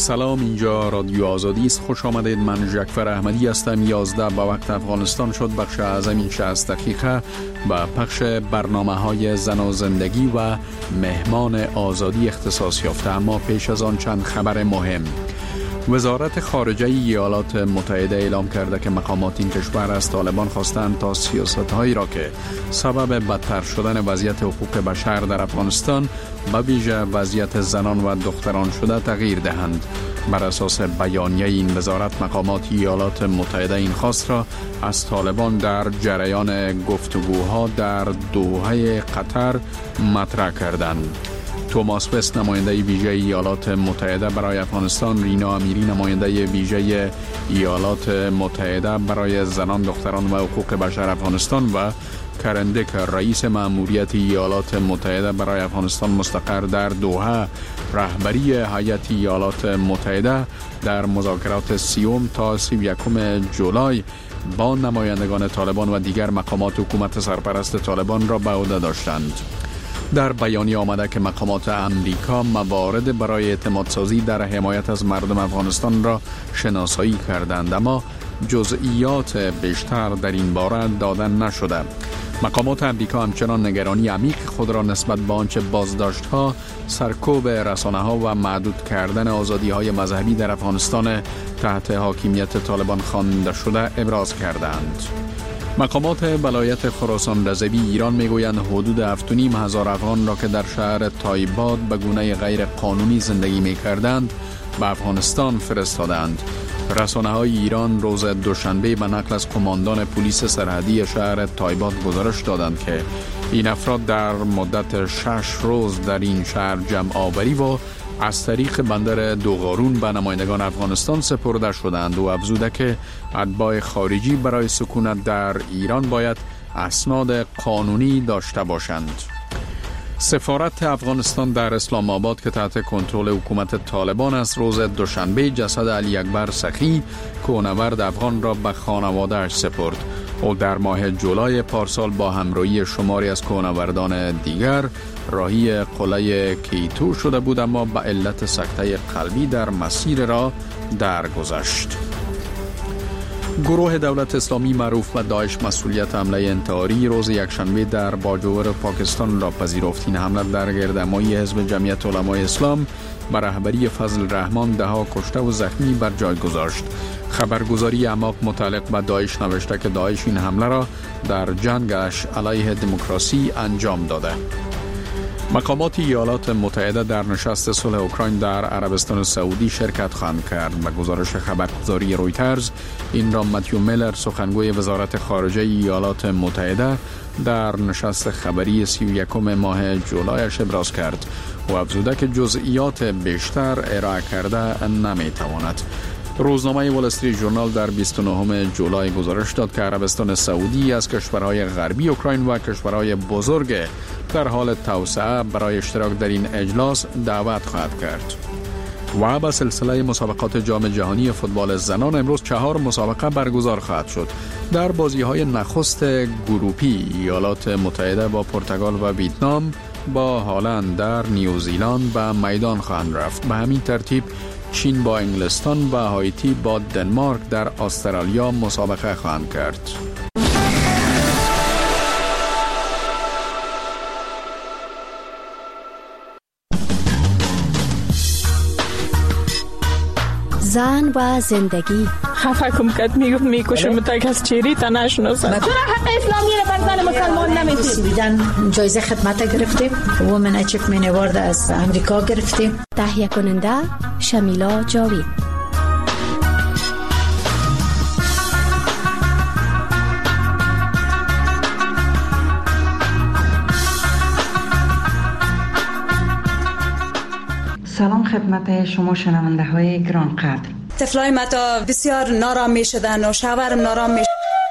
سلام، اینجا رادیو آزادی است. خوش آمدید. من جعفر احمدی هستم. 11 به وقت افغانستان شد. بخش از این 60 دقیقه با پخش برنامه‌های زن و زندگی و مهمان آزادی اختصاص یافته. اما پیش از آن چند خبر مهم. وزارت خارجه ایالات متحده اعلام کرده که مقامات این کشور از طالبان خواستند تا سیاست‌هایی را که سبب بدتر شدن وضعیت حقوق بشر در افغانستان به ویژه وضعیت زنان و دختران شده تغییر دهند. بر اساس بیانیه این وزارت، مقامات ایالات متحده این خواست را از طالبان در جریان گفتگوها در دوحه قطر مطرح کردند. توماس وست، نماینده ویژه ایالات متحده برای افغانستان، رینا امیری، نماینده ویژه ایالات متحده برای زنان، دختران و حقوق بشر افغانستان و کرندک، رئیس مأموریت ایالات متحده برای افغانستان مستقر در دوحه، رهبری هیئت ایالات متحده در مذاکرات 30 تا 31 جولای با نمایندگان طالبان و دیگر مقامات حکومت سرپرست طالبان را به عهده داشتند. در بیانیه آمده که مقامات امریکا موارد برای اعتماد سازی در حمایت از مردم افغانستان را شناسایی کردند، اما جزئیات بیشتر در این باره داده نشده. مقامات امریکا همچنان نگرانی عمیق خود را نسبت به آنچه بازداشت‌ها، سرکوب رسانه‌ها و محدود کردن آزادی‌های مذهبی در افغانستان تحت حاکمیت طالبان خوانده شده ابراز کردند. مقامات ولایت خراسان رضوی ایران میگویند حدود 7,500 افغان را که در شهر تایباد به گونه غیر قانونی زندگی می‌کردند به افغانستان فرستادند. رسانه‌های ایران روز دوشنبه به نقل از قماندان پلیس سرحدی شهر تایباد گزارش دادند که این افراد در مدت 6 روز در این شهر جمع آوری و از طریق بندر دوغارون به نمایندگان افغانستان سپرده شدند و افزوده که اتباع خارجی برای سکونت در ایران باید اسناد قانونی داشته باشند. سفارت افغانستان در اسلام آباد که تحت کنترل حکومت طالبان است، روز دوشنبه جسد علی اکبر سخی، کوهنورد افغان را به خانواده‌اش سپرد. او در ماه جولای پارسال با همراهی شماری از کوهنوردان دیگر راهی قلعه کیتو شده بود، اما به علت سکته قلبی در مسیر را درگذشت. گروه دولت اسلامی معروف به داعش مسئولیت حمله انتحاری روز یکشنبه در باجوور پاکستان را پذیرفت. این حمله در گردهمایی حزب جمعیت علمای اسلام به رهبری فضل الرحمن دهها کشته و زخمی بر جای گذاشت. خبرگزاری اماق متعلق به داعش نوشته که داعش این حمله را در جنگش علیه دموکراسی انجام داده. مقامات ایالات متحده در نشست صلح اوکراین در عربستان سعودی شرکت خواهند کرد. به گزارش خبرگزاری رویترز، این را متیو میلر، سخنگوی وزارت خارجه ایالات متحده، در نشست خبری 31 ماه جولایش ابراز کرد و افزوده که جزئیات بیشتر ارائه کرده نمیتواند. روزنامه وال استریت ژورنال در 29 جولای گزارش داد که عربستان سعودی از کشورهای غربی اوکراین و کشورهای بزرگ در حال توسعه برای اشتراک در این اجلاس دعوت خواهد کرد. و با سلسله مسابقات جام جهانی فوتبال زنان امروز 4 مسابقه برگزار خواهد شد. در بازی‌های نخست گروپی ایالات متحده با پرتغال و ویتنام با هالند در نیوزیلند به میدان خواهند رفت. به همین ترتیب چین با انگلستان و هایتی با دنمارک در استرالیا مسابقه خواهند کرد. زن و زندگی. خفه کم کد میکشم تا کس چیری تا نشناسد. چرا حق اسلامی را بر زن مسلمان نمیدید؟ جایزه خدمت گرفتیم. وومن اچیومنت اوارد از امریکا گرفتیم. تهیه کننده شمیلا جاوید. سلام خدمت شما شنونده های گرانقدر. طفلای متا بسیار نارام می شدن و شوهرم نارام می.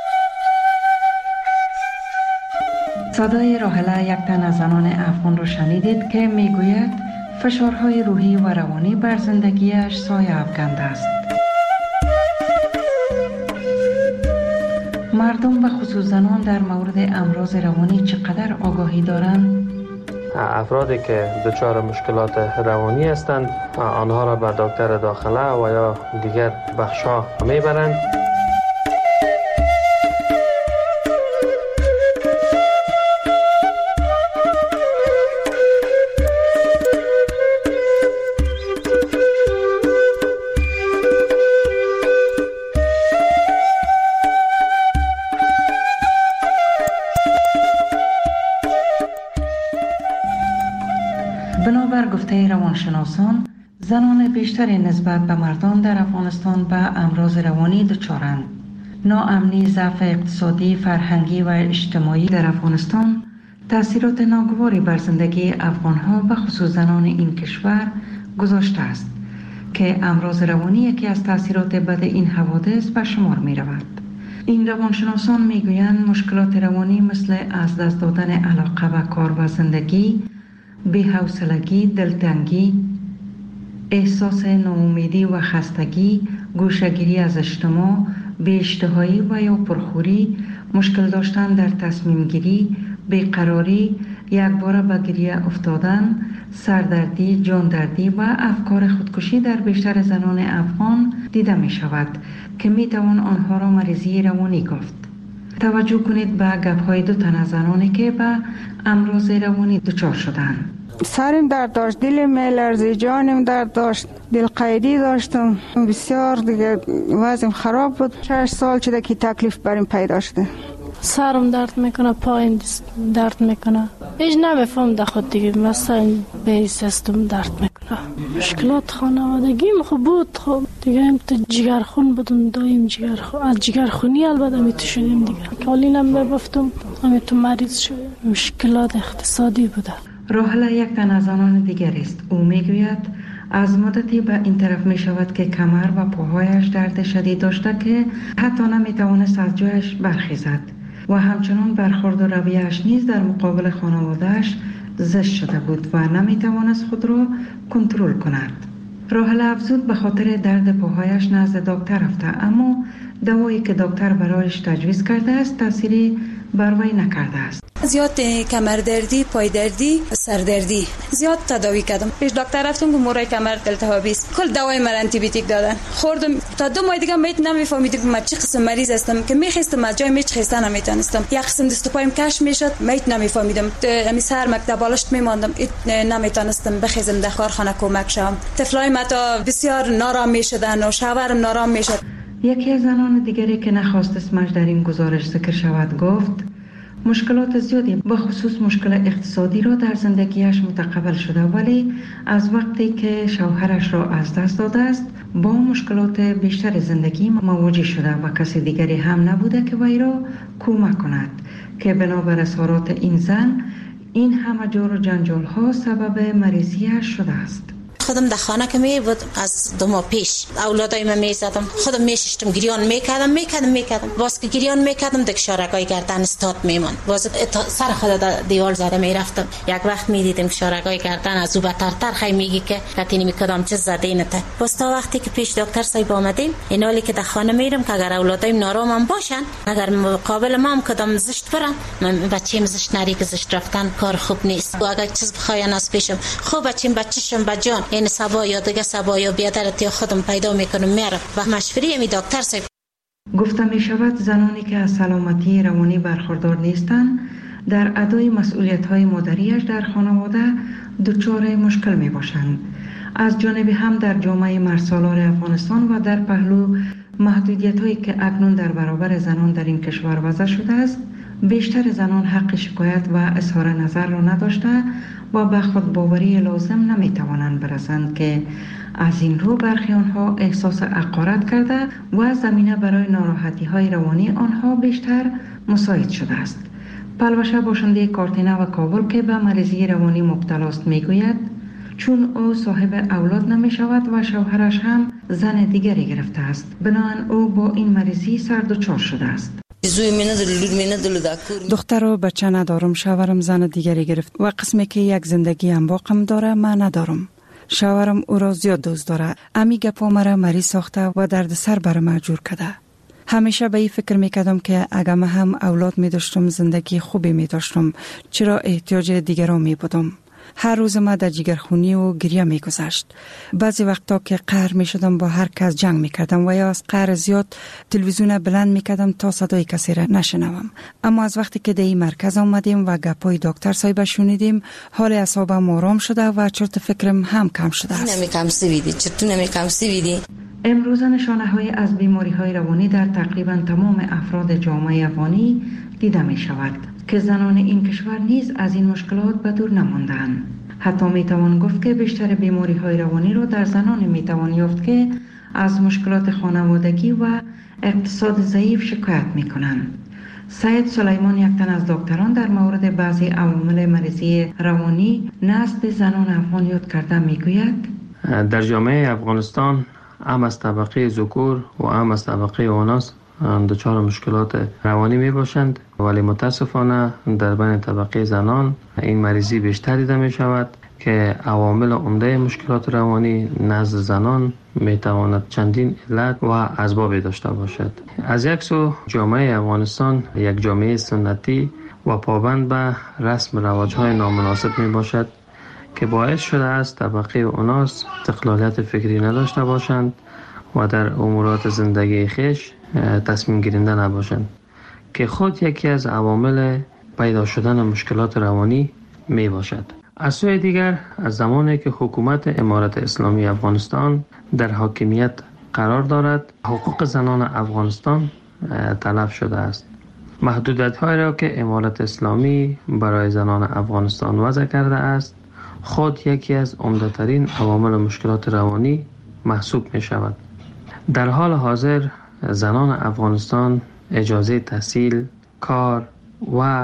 صدای راحله، یک تن از زنان افغان رو شنیدید که میگوید فشارهای روحی و روانی بر زندگیش سایه افکنده است. مردم و خصوص زنان در مورد امراض روانی چقدر آگاهی دارند؟ افرادی که دچار مشکلات روانی هستند آنها را به دکتر داخله و یا دیگر بخش‌ها میبرند. بنابر گفته روانشناسان، زنان بیشتری نسبت به مردان در افغانستان به امراض روانی دچارند. ناامنی، ضعف اقتصادی، فرهنگی و اجتماعی در افغانستان تأثیرات ناگواری بر زندگی افغانها و خصوص زنان این کشور گذاشته است که امراض روانی یکی از تأثیرات بد این حوادث به شمار می رود. این روانشناسان می گویند مشکلات روانی مثل از دست دادن علاقه به کار و زندگی، بی‌حوصلگی، دلتنگی، احساس ناامیدی و خستگی، گوشه‌گیری از اجتماع، بی‌اشتهایی و یا پرخوری، مشکل داشتن در تصمیم گیری، بیقراری، یکباره به گریه افتادن، سردردی، جاندردی و افکار خودکشی در بیشتر زنان افغان دیده می شود که می توان آنها را مریضی روانی گفت. توجه کنید به گپ‌های دو تن از زنانی که به امراض روانی دچار شدند. سرم درد داشت، دلم میلرزید، جانم درد داشت، دل قیدی داشتم، بسیار دیگه وضعم خراب بود. 6 سال شده که تکلیف بریم پیدا شده. سرم درد میکنه، پایم درد میکنه، هیچ نمیفهم در خود دیگه، مثلا به سیستم درد میکنه. مشکلات خانوادگیم خوب بود، خب دیگه هم تو جگرخون بودم، دایم جگرخون، از جگرخونی البته میتو شدیم دیگه، کالینم میبفتم، میتو مریض شدیم. مشکلات اقتصادی بوده. راحله یک تن از زنان دیگر است. او میگوید از مدتی به این طرف می شود که کمر و پاهایش درد شدید داشته که حتی نمی توانست از جایش برخیزد و همچنان برخورد و رویه‌اش نیز در مقابل خانواده‌اش زشت شده بود و نمی توانست خود را کنترل کند. راحله افزود به خاطر درد پاهایش نزد دکتر رفته، اما دوایی که دکتر برایش تجویز کرده است تأثیری بر وی نکرده است. زیاد کمردردی، پایدردی، سردردی زیاد تداوی کردم. پیش دکتر رفتم که مورای کمر التهابی است. کل دوای من آنتی بیوتیک دادن. خوردم تا 2 ماه دیگه میت نمیفهمیدم من چه قسم مریض هستم که میخواستم از جای میچ خستن نمیتونستم. یک قسم دست و پایم کش میشد، میت نمیفهمیدم. امی سر مکتب بالشت میماندم، نمیتونستم بخیزم در کارخانه کمک شم. طفلای ما تا بسیار نارام میشدن و شوهرم نارام میشد. یکی از زنان دیگری که نخواست اسمش در این گزارش ذکر شود گفت مشکلات زیادی به خصوص مشکل اقتصادی را در زندگیش متقبل شده، ولی از وقتی که شوهرش را از دست داده است با مشکلات بیشتر زندگی مواجه شده و کسی دیگری هم نبوده که وی را کمک کند که بنابر اظهارات این زن این همه جور و جنجال ها سبب مریضیش شده است. خودم در خانه که می بود از 2 ماه پیش اولادای من می زدم، خودم می ششتم، گریان میکردم باز که گریان میکردم دیگه شارگای گردن استاد میمان، باز سر خود در دیوار زده میرفتم. یک وقت می دیدم شارگای گردن از او بترتر خیلی میگی که کتی نمیکردم چه زده اینته. باز تا وقتی که پیش دکتر صاحب آمدیم اینالی که در خانه میرم که اگر اولادایم نارامم باشن، اگر مقابل ما هم کدام زشت برن، من بچه‌م زشت نری که زشت رفتن کار خوب نیست. و اگر چیز بخواین از پیشم خوب بچه‌شم بجان این سبا یا دیگه سبا یا بیادرت یا خودم پیدا میکنم میرم و مشوری می دکتر صاحب. گفته می شود زنانی که از سلامتی روانی برخوردار نیستند در ادای مسئولیت های مادریش در خانواده دچار مشکل می باشند. از جانب هم در جامعه مرسالار افغانستان و در پهلو محدودیت هایی که اکنون در برابر زنان در این کشور وضع شده است، بیشتر زنان حق شکایت و اظهار نظر را نداشته و به خود باوری لازم نمی توانند برسند که از این رو برخی آنها احساس حقارت کرده و زمینه برای ناراحتی های روانی آنها بیشتر مساعد شده است. پلوشه باشنده کارتینه و کابل که به مریضی روانی مبتلا است میگوید چون او صاحب اولاد نمی شود و شوهرش هم زن دیگری گرفته است، بنابراین او با این مریضی سردچار شده است. دختر و بچه ندارم، شوهرم زن دیگری گرفت و قسمی که یک زندگی انباقم داره من ندارم. شوهرم او را زیاد دوست داره، امی گپا مرا مریض ساخته و درد سر برم مجبور کرده. همیشه به این فکر میکردم که اگر من هم اولاد می داشتم زندگی خوبی می داشتم، چرا احتیاج دیگران می بودم. هر روز ما در جگرخونی و گریه می گذشت. بعضی وقتا که قهر می شدم با هر کس جنگ می کردم و یا از قهر زیاد تلویزیون بلند می کردم تا صدای کسی را نشنوم. اما از وقتی که در این مرکز آمدیم و گپای دکتر صاحب شنیدیم، حال اعصابم آرام شده و چرت فکرم هم کم شده است. امروز نشانه‌های از بیماری‌های روانی در تقریباً تمام افراد جامعه افغانی دیده می شود که زنان این کشور نیز از این مشکلات به دور نماندند. حتی می توان گفت که بیشتر بیماری‌های روانی را در زنان می توان یافت که از مشکلات خانوادگی و اقتصاد ضعیف شکایت می کنند. سید سلیمان، یک تن از دکتران، در مورد بعضی عوامل مریضی روانی نزد زنان افغان یاد کرده می گوید: در جامعه افغانستان هم از طبقه ذکور و هم از طبقه اناث دچار مشکلات روانی می باشند، ولی متاسفانه در بین طبقه زنان این مریضی بیشتر دیده می شود که عوامل عمده مشکلات روانی نزد زنان می تواند چندین علت و اسباب داشته باشد. از یک سو جامعه افغانستان یک جامعه سنتی و پابند به رسم رواج‌های نامناسب می باشد که باعث شده است طبقه اناث استقلالیت فکری نداشته باشند و در امورات زندگی خویش تصمیم گیرنده نباشند که خود یکی از عوامل پیدا شدن مشکلات روانی می باشد. از سوی دیگر از زمانی که حکومت امارت اسلامی افغانستان در حاکمیت قرار دارد، حقوق زنان افغانستان تلف شده است. محدودیت‌هایی را که امارت اسلامی برای زنان افغانستان وضع کرده است خود یکی از عمده‌ترین عوامل مشکلات روانی محسوب می شود. در حال حاضر زنان افغانستان اجازه تحصیل، کار و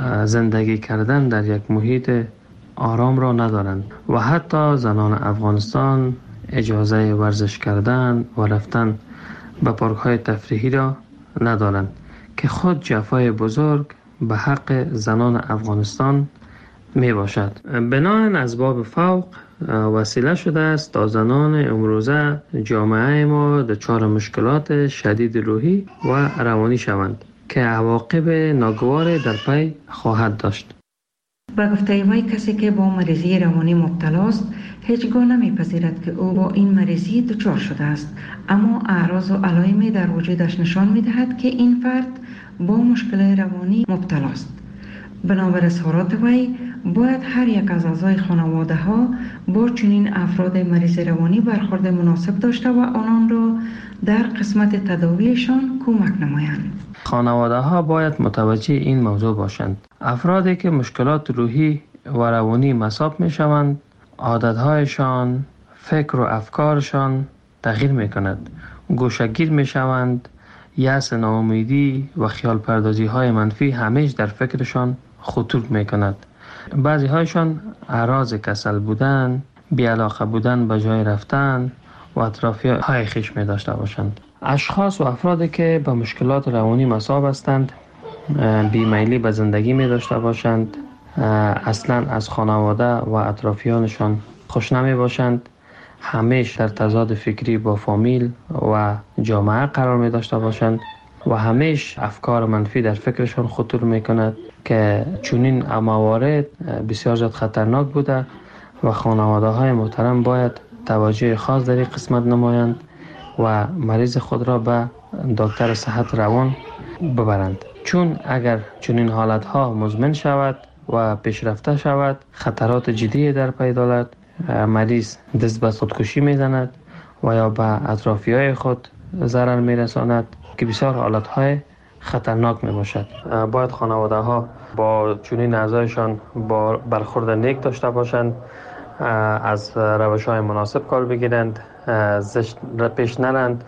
زندگی کردن در یک محیط آرام را ندارند و حتی زنان افغانستان اجازه ورزش کردن و رفتن به پارک‌های تفریحی را ندارند که خود جفای بزرگ به حق زنان افغانستان می باشد. بناهن اسباب فوق وسیله شده است تا زنان امروزه جامعه ما دچار مشکلات شدید روحی و روانی شوند که عواقب ناگوار در پی خواهد داشت. به گفته وی کسی که با مریضی روانی مبتلا است هیچگاه نمیپذیرد که او با این مریضی دچار شده است، اما اعراض و علائمی در وجودش نشان میدهد که این فرد با مشکل روانی مبتلا است. بنابر اظهارات وی باید هر یک از اعضای خانواده ها با چنین افراد مریض روانی برخورد مناسب داشته و آنان را در قسمت تداویشان کمک نمایند. خانواده ها باید متوجه این موضوع باشند. افرادی که مشکلات روحی و روانی مصاب می شوند، عادتهایشان، فکر و افکارشان تغییر می کند. گوشه‌گیر می شوند، یأس، ناامیدی و خیال پردازی های منفی همیشه در فکرشان خطور می کند. بعضی هایشان اعراض کسل بودن، بی‌علاقه بودن به جای رفتن و اطرافی های خویش می داشته باشند. اشخاص و افرادی که به مشکلات روانی مصاب هستند بیمیلی به زندگی می داشته باشند، اصلا از خانواده و اطرافیانشان خوش نمی باشند، همیشه در تضاد فکری با فامیل و جامعه قرار می داشته باشند و همیشه افکار منفی در فکرشان خطور می کند که چنین موارد بسیار زیاد خطرناک بوده و خانواده های محترم باید توجه خاص در این قسمت نمایند و مریض خود را به دکتر صحت روان ببرند، چون اگر چنین حالت ها مزمن شود و پیشرفته شود خطرات جدی در پی دارد. مریض دست به خودکشی میزند و یا به اطرافی های خود ضرر میرساند که بسیار حالت های خطرناک می باشد. باید خانواده ها با چنین اعضایشان با برخورد نیک داشته باشند، از روش های مناسب کار بگیرند، زشت پیش نرند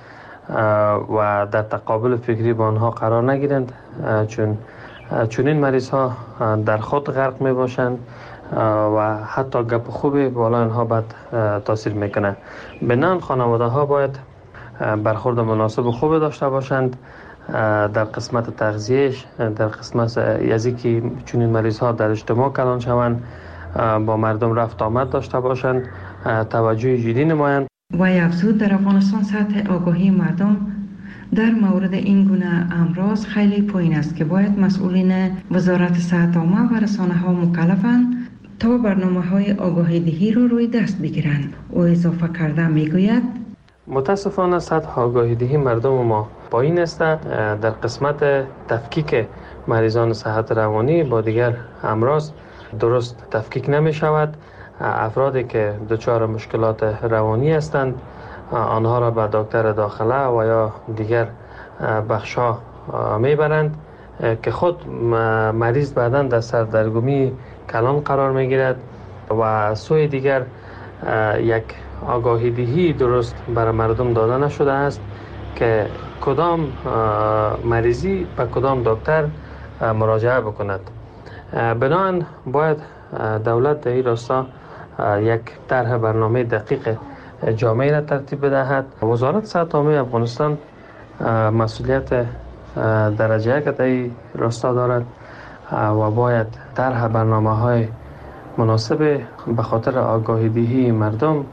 و در تقابل فکری با آنها قرار نگیرند، چون چنین مریض ها در خود غرق می باشند و حتی گپ خوبی بالا آنها بد تاثیر میکنه. بنان خانواده ها باید برخورد مناسب و خوب داشته باشند در قسمت تغذیهش، در قسمت یزی که چنین مریض ها در اجتماع کلان شوند، با مردم رفت آمد داشته باشند، توجه جدی نمایند. و افزود در افغانستان سطح آگاهی مردم در مورد این گونه امراض خیلی پایین است که باید مسئولین وزارت صحت عامه و رسانه ها مکلفند تا برنامه‌های آگاهی دهی را روی دست بگیرند. او اضافه کرده میگوید متاسفانه سطح آگاهی دهی مردم ما پایین است. در قسمت تفکیک مریضان صحت روانی با دیگر امراض درست تفکیک نمی شود. افرادی که دچار مشکلات روانی هستند آنها را به دکتر داخله و یا دیگر بخش‌ها میبرند که خود مریض بعداً در سردرگمی کلان قرار میگیرد و سوی دیگر یک آگاهی دهی درست برای مردم داده نشده است که کدام مریضی به کدام دکتر مراجعه بکند. بنابراین باید دولت در این راستا یک طرح برنامه دقیق جامعی را ترتیب بدهد. وزارت صحت عامه افغانستان مسئولیت درجه یک در این راستا دارد و باید طرح برنامه‌های مناسب به خاطر آگاهی دهی مردم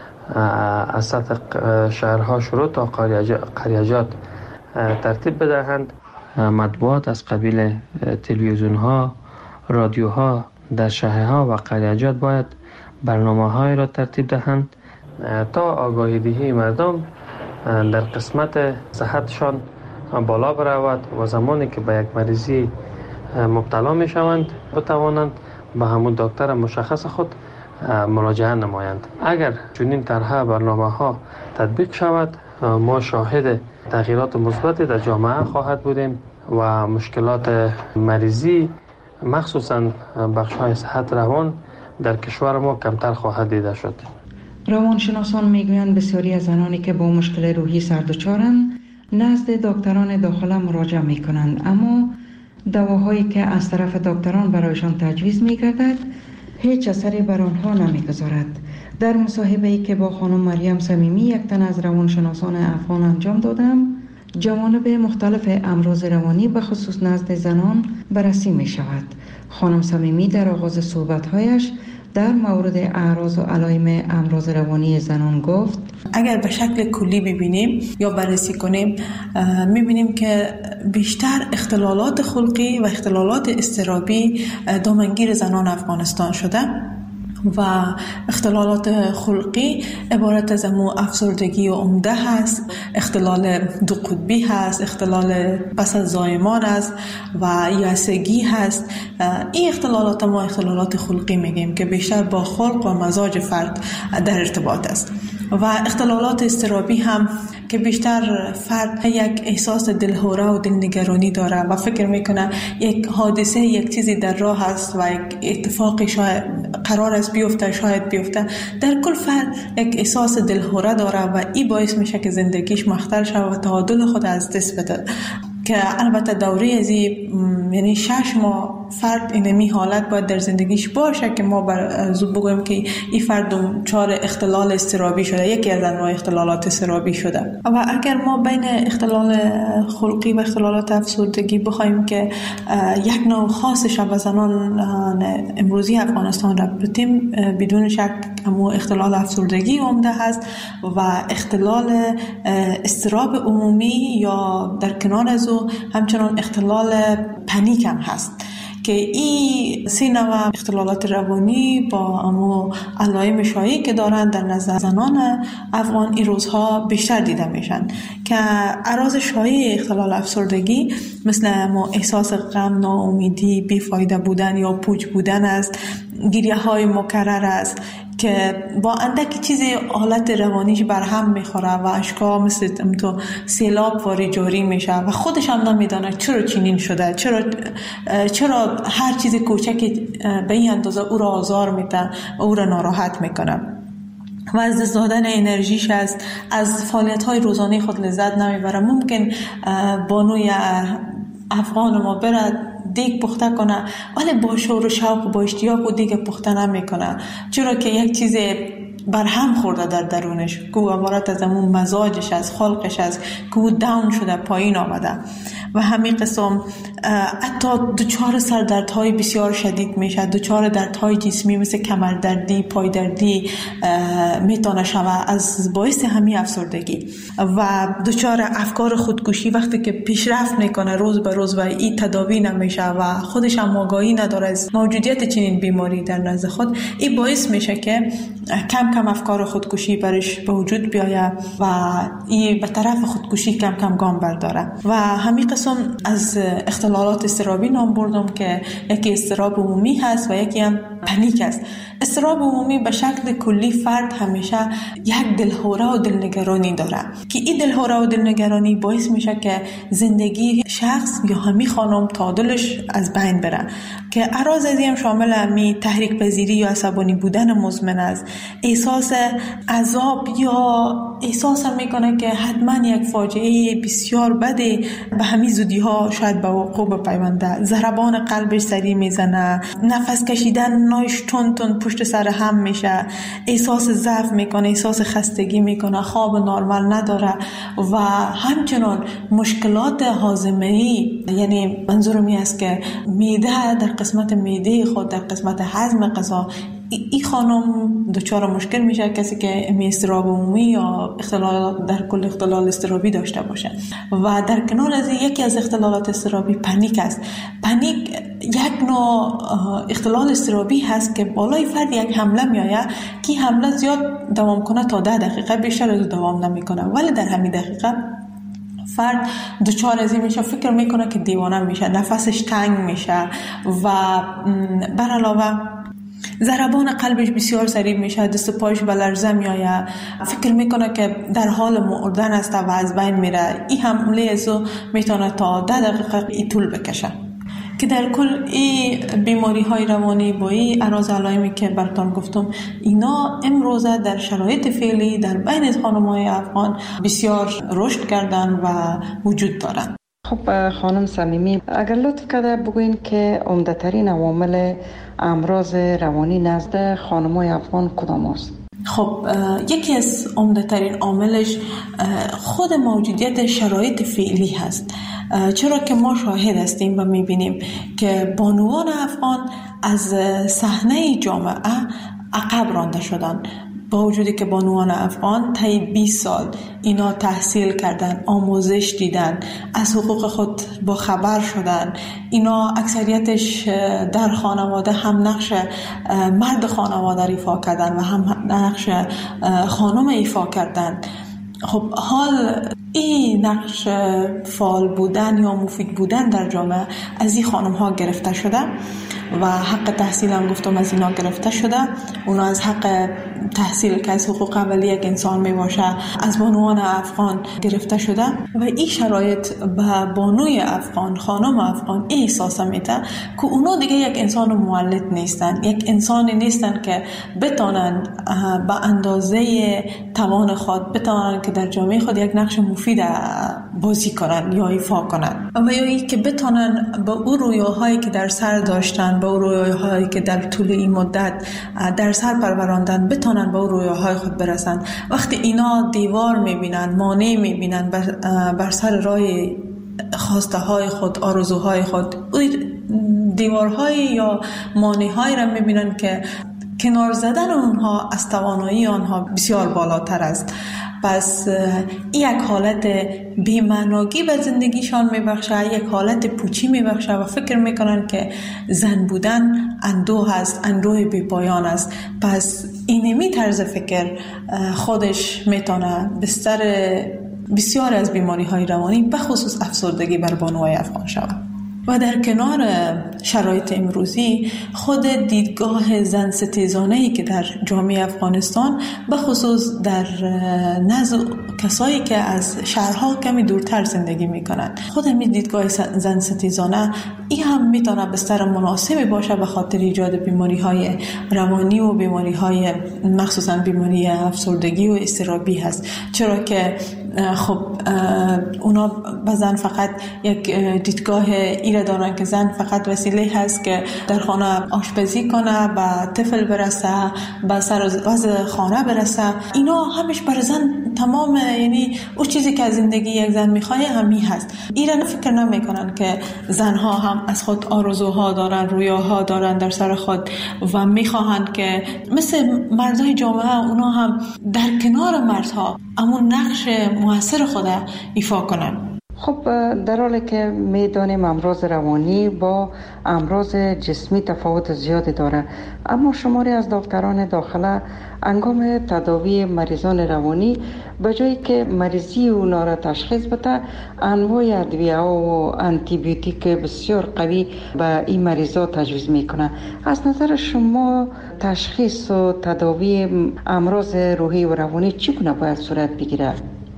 از سطح شهرها شروع تا قریجات ترتیب بدهند. مطبوعات از قبیل تلویزیون‌ها، رادیوها در شهرها و قریجات باید برنامه‌های را ترتیب دهند تا آگاهی دهی مردم در قسمت صحتشان بالا برود و زمانی که به یک مریضی مبتلا می شوند بتوانند به همون دکتر مشخص خود مراجعه نمایند. اگر چنین طرح برنامه‌ها تطبیق شود ما شاهد تغییرات مثبتی در جامعه خواهد بودیم و مشکلات مریضی مخصوصاً بخش‌های صحت روان در کشور ما کمتر خواهد دیده شد. روانشناسان میگویند بسیاری از زنانی که با مشکل روحی سردچارند نزد دکتران داخله مراجعه میکنند، اما دواهایی که از طرف دکتران برایشان تجویز میگردد هیچ اثری بر آنها نمیگذارد. در مصاحبه‌ای که با خانم مریم صمیمی یک تن از روانشناسان افغان انجام دادم، جوانب مختلف امراض روانی به خصوص نزد زنان بررسی می شود. خانم صمیمی در آغاز صحبت‌هایش در مورد اعراض و علائم امراض روانی زنان گفت: اگر به شکل کلی ببینیم یا بررسی کنیم می‌بینیم که بیشتر اختلالات خلقی و اختلالات اضطرابی دامنگیر زنان افغانستان شده و اختلالات خلقی عبارت از افسردگی عمده هست، اختلال دو قطبی هست، اختلال پس از زایمان است و یائسگی هست. این اختلالات ما اختلالات خلقی میگیم که بیشتر با خلق و مزاج فرد در ارتباط است. و اختلالات اضطرابی هم که بیشتر فرد یک احساس دلهوره و دلنگرانی داره و فکر میکنه یک حادثه، یک چیزی در راه است و یک اتفاقی شاید قرار است بیفته، شاید بیفته. در کل فرد یک احساس دلهوره داره و این باعث میشه که زندگیش مختل شود و تعادل خود از دست بده. که البته دوره ازی یعنی 6 ماه فرد اینمی حالت باید در زندگیش باشه که ما بگویم که این فرد دچار اختلال اضطرابی شده، یکی از انواع اختلالات اضطرابی شده. و اگر ما بین اختلال خلقی و اختلالات افسردگی بخوایم که یک نوع خاصش به زنان امروزی افغانستان را بتیم، بدون شک همون اختلال افسردگی عمده هست و اختلال اضطراب عمومی یا در کنار از همچنان اختلال پنیک هم هست که این 3 نوع اختلالات روانی با امو علائم شایعی که دارند در نظر زنان افغان این روزها بیشتر دیده میشن که اعراض شایع اختلال افسردگی مثل امو احساس غم، ناامیدی، بیفایده بودن یا پوچ بودن است، گریه های مکرر است که با اندکی چیزی حالت روانیش برهم میخوره و اشکا مثل تو سیلاب واری جاری میشه و خودش هم نمیدانه چرا چنین شده، چرا هر چیز کوچکی به این اندازه او را آزار میده و او را ناراحت میکنه و از دست دادن انرژیش است، از فعالیت‌های روزانه خود لذت نمیبره. ممکن بانوی افغان ما برد دیگ پخته کنه ولی با شور و شوق و با اشتیاق و دیگ پخته نمیکنه، چرا که یک چیز برهم خورده در درونش، که او عبارت از همون مزاجش، از خلقش است که او داون شده، پایین آمده و همین قسم حتی دچار سردردهای بسیار شدید میشه، دچار دردهای جسمی مثل کمردردی، پایدردی میتونه شود از باعث همین افسردگی و دچار افکار خودکشی وقتی که پیشرفت میکنه روز به روز و این تداوی نمیشه و خودش هم آگاهی نداره از موجودیت چنین بیماری در نزد خود، این باعث میشه که کم کم افکار خودکشی برش به وجود بیاید و این به طرف خودکشی کم کم گام برداره. و همین قسم از اختلالات اضطرابی نام بردم که یکی اضطراب عمومی هست و یکی هم پنیک است. اضطراب عمومی به شکل کلی فرد همیشه یک دلهوره و دلنگرانی داره که این دلهوره و دلنگرانی باعث میشه که زندگی شخص یا همین خانم تعادلش از بین بره، که اعراض از این شامل همین تحریک پذیری یا عصبانی بودن مزمن است، احساس عذاب یا احساس میکنه که حتما یک فاجعه بسیار بده به همین زودی ها شاید به وقوع بپیونده، ضربان قلبش سریع میزنه، نفس کشیدن نایش تون تون پشت سر هم میشه، احساس ضعف میکنه، احساس خستگی میکنه، خواب نرمال نداره و همچنان مشکلات هاضمه‌ای، یعنی منظورم این است که معده در قسمت معده خود، در قسمت هضم غذا، این خانم دچار مشکل میشه کسی که اضطراب عمومی یا اختلال در کل اختلال اضطرابی داشته باشه. و در کنار از یکی از اختلالات اضطرابی پنیک است. پنیک یک نوع اختلال اضطرابی هست که بالای فرد یک حمله میآید که حمله زیاد دوام کنه تا 10 دقیقه، بیشتر از دوام نمیکنه، ولی در همین دقیقه فرد دچار از این میشه، فکر میکنه که دیوانه میشه، نفسش تنگ میشه و بر علاوه ضربان قلبش بسیار سریع میشه، دست پایش به لرزه میآید، فکر میکنه که در حال مردن است و از بین میره. این حمله ازو میتونه تا 10 دقیقه ای طول بکشه. که در کل این بیماری های روانی با این اعراض علائمی که براتون گفتم، اینا امروزه در شرایط فعلی در بین خانم‌های افغان بسیار رشد کردن و وجود دارن. خب خانم صمیمی، اگر لطف کرده بگوین که عمده‌ترین عوامل امراض روانی نزد خانم‌های افغان کدام است؟ خب یکی از عمده‌ترین عاملش خود موجودیت شرایط فعلی هست، چرا که ما شاهد هستیم و میبینیم که بانوان افغان از صحنه جامعه عقب رانده شدن، با وجودی که بانوان افغان طی 20 سال اینا تحصیل کردن، آموزش دیدن، از حقوق خود با خبر شدن، اینا اکثریتش در خانواده هم نقش مرد خانواده ایفا کردن و هم نقش خانم ایفا کردن. خب حال این نقش فعال بودن یا مفید بودن در جامعه از این خانم ها گرفته شده و حق تحصیل هم گفتم از اینا گرفته شده. اونا از حق تحصیل که از حقوق اولیه یک انسان می باشه از بانوان افغان گرفته شده و این شرایط به بانوی افغان، خانم افغان این احساس میده که اونا دیگه یک انسان مولد نیستن، یک انسانی نیستن که بتونن به اندازه توان خود بتونن که در جامعه خود یک نقش مفید بازی کنن یا ایفا کنن و یا ای که بتونن به اون رویاهایی که در سر داشتن، به اون رویاهایی که در طول این مدت در سر پروراندن بتونن به اون رویاهای خود برسن. وقتی اینا دیوار میبینن، مانع میبینن بر سر راه خواسته های خود، آرزوهای خود، دیوارهای یا مانع‌هایی را میبینن که کنار زدن اونها از توانایی آنها بسیار بالاتر است. پس یک حالت بی‌معنایی به زندگیشان میبخشه، یک حالت پوچی میبخشه و فکر میکنن که زن بودن اندوه است، اندوه بی پایان است. پس اینمی طرز فکر خودش میتونه بستر بسیار از بیماری های روانی به خصوص افسردگی بر بانوهای افغان شود. و در کنار شرایط امروزی خود دیدگاه زن ستیزانه‌ای که در جامعه افغانستان به خصوص در نزد کسایی که از شهرها کمی دورتر زندگی میکنند، خود همین دیدگاه زن ستیزانه این هم میتونه بستر مناسبی باشه به خاطر ایجاد بیماری‌های روانی و بیماری‌های مخصوصا بیماری افسردگی و اضطرابی هست، چرا که خب اونا بزن فقط یک دیدگاه ایره دارن که زن فقط وسیله هست که در خانه آشپزی کنه، به طفل برسه، به سر وضع خانه برسه. اینا همش بر زن تمام، یعنی اون چیزی که از زندگی یک زن میخواه همین هست. ایران فکر نمیکنن که زنها هم از خود آرزوها دارن، رویاها دارن در سر خود و میخواهند که مثل مردای جامعه اونا هم در کنار مردها امون نقش موثر خود ایفا کنن. خب در حالی که میدانیم امراض روانی با امراض جسمی تفاوت زیادی داره، اما شماری از دکتران داخله انگام تداوی مریضان روانی به جایی که مریضی اونا را تشخیص بده، انواع ادویه و آنتی بیوتیک بسیار قوی به این مریضا تجویز میکنه. از نظر شما تشخیص و تداوی امراض روحی و روانی چگونه باید صورت بگیره؟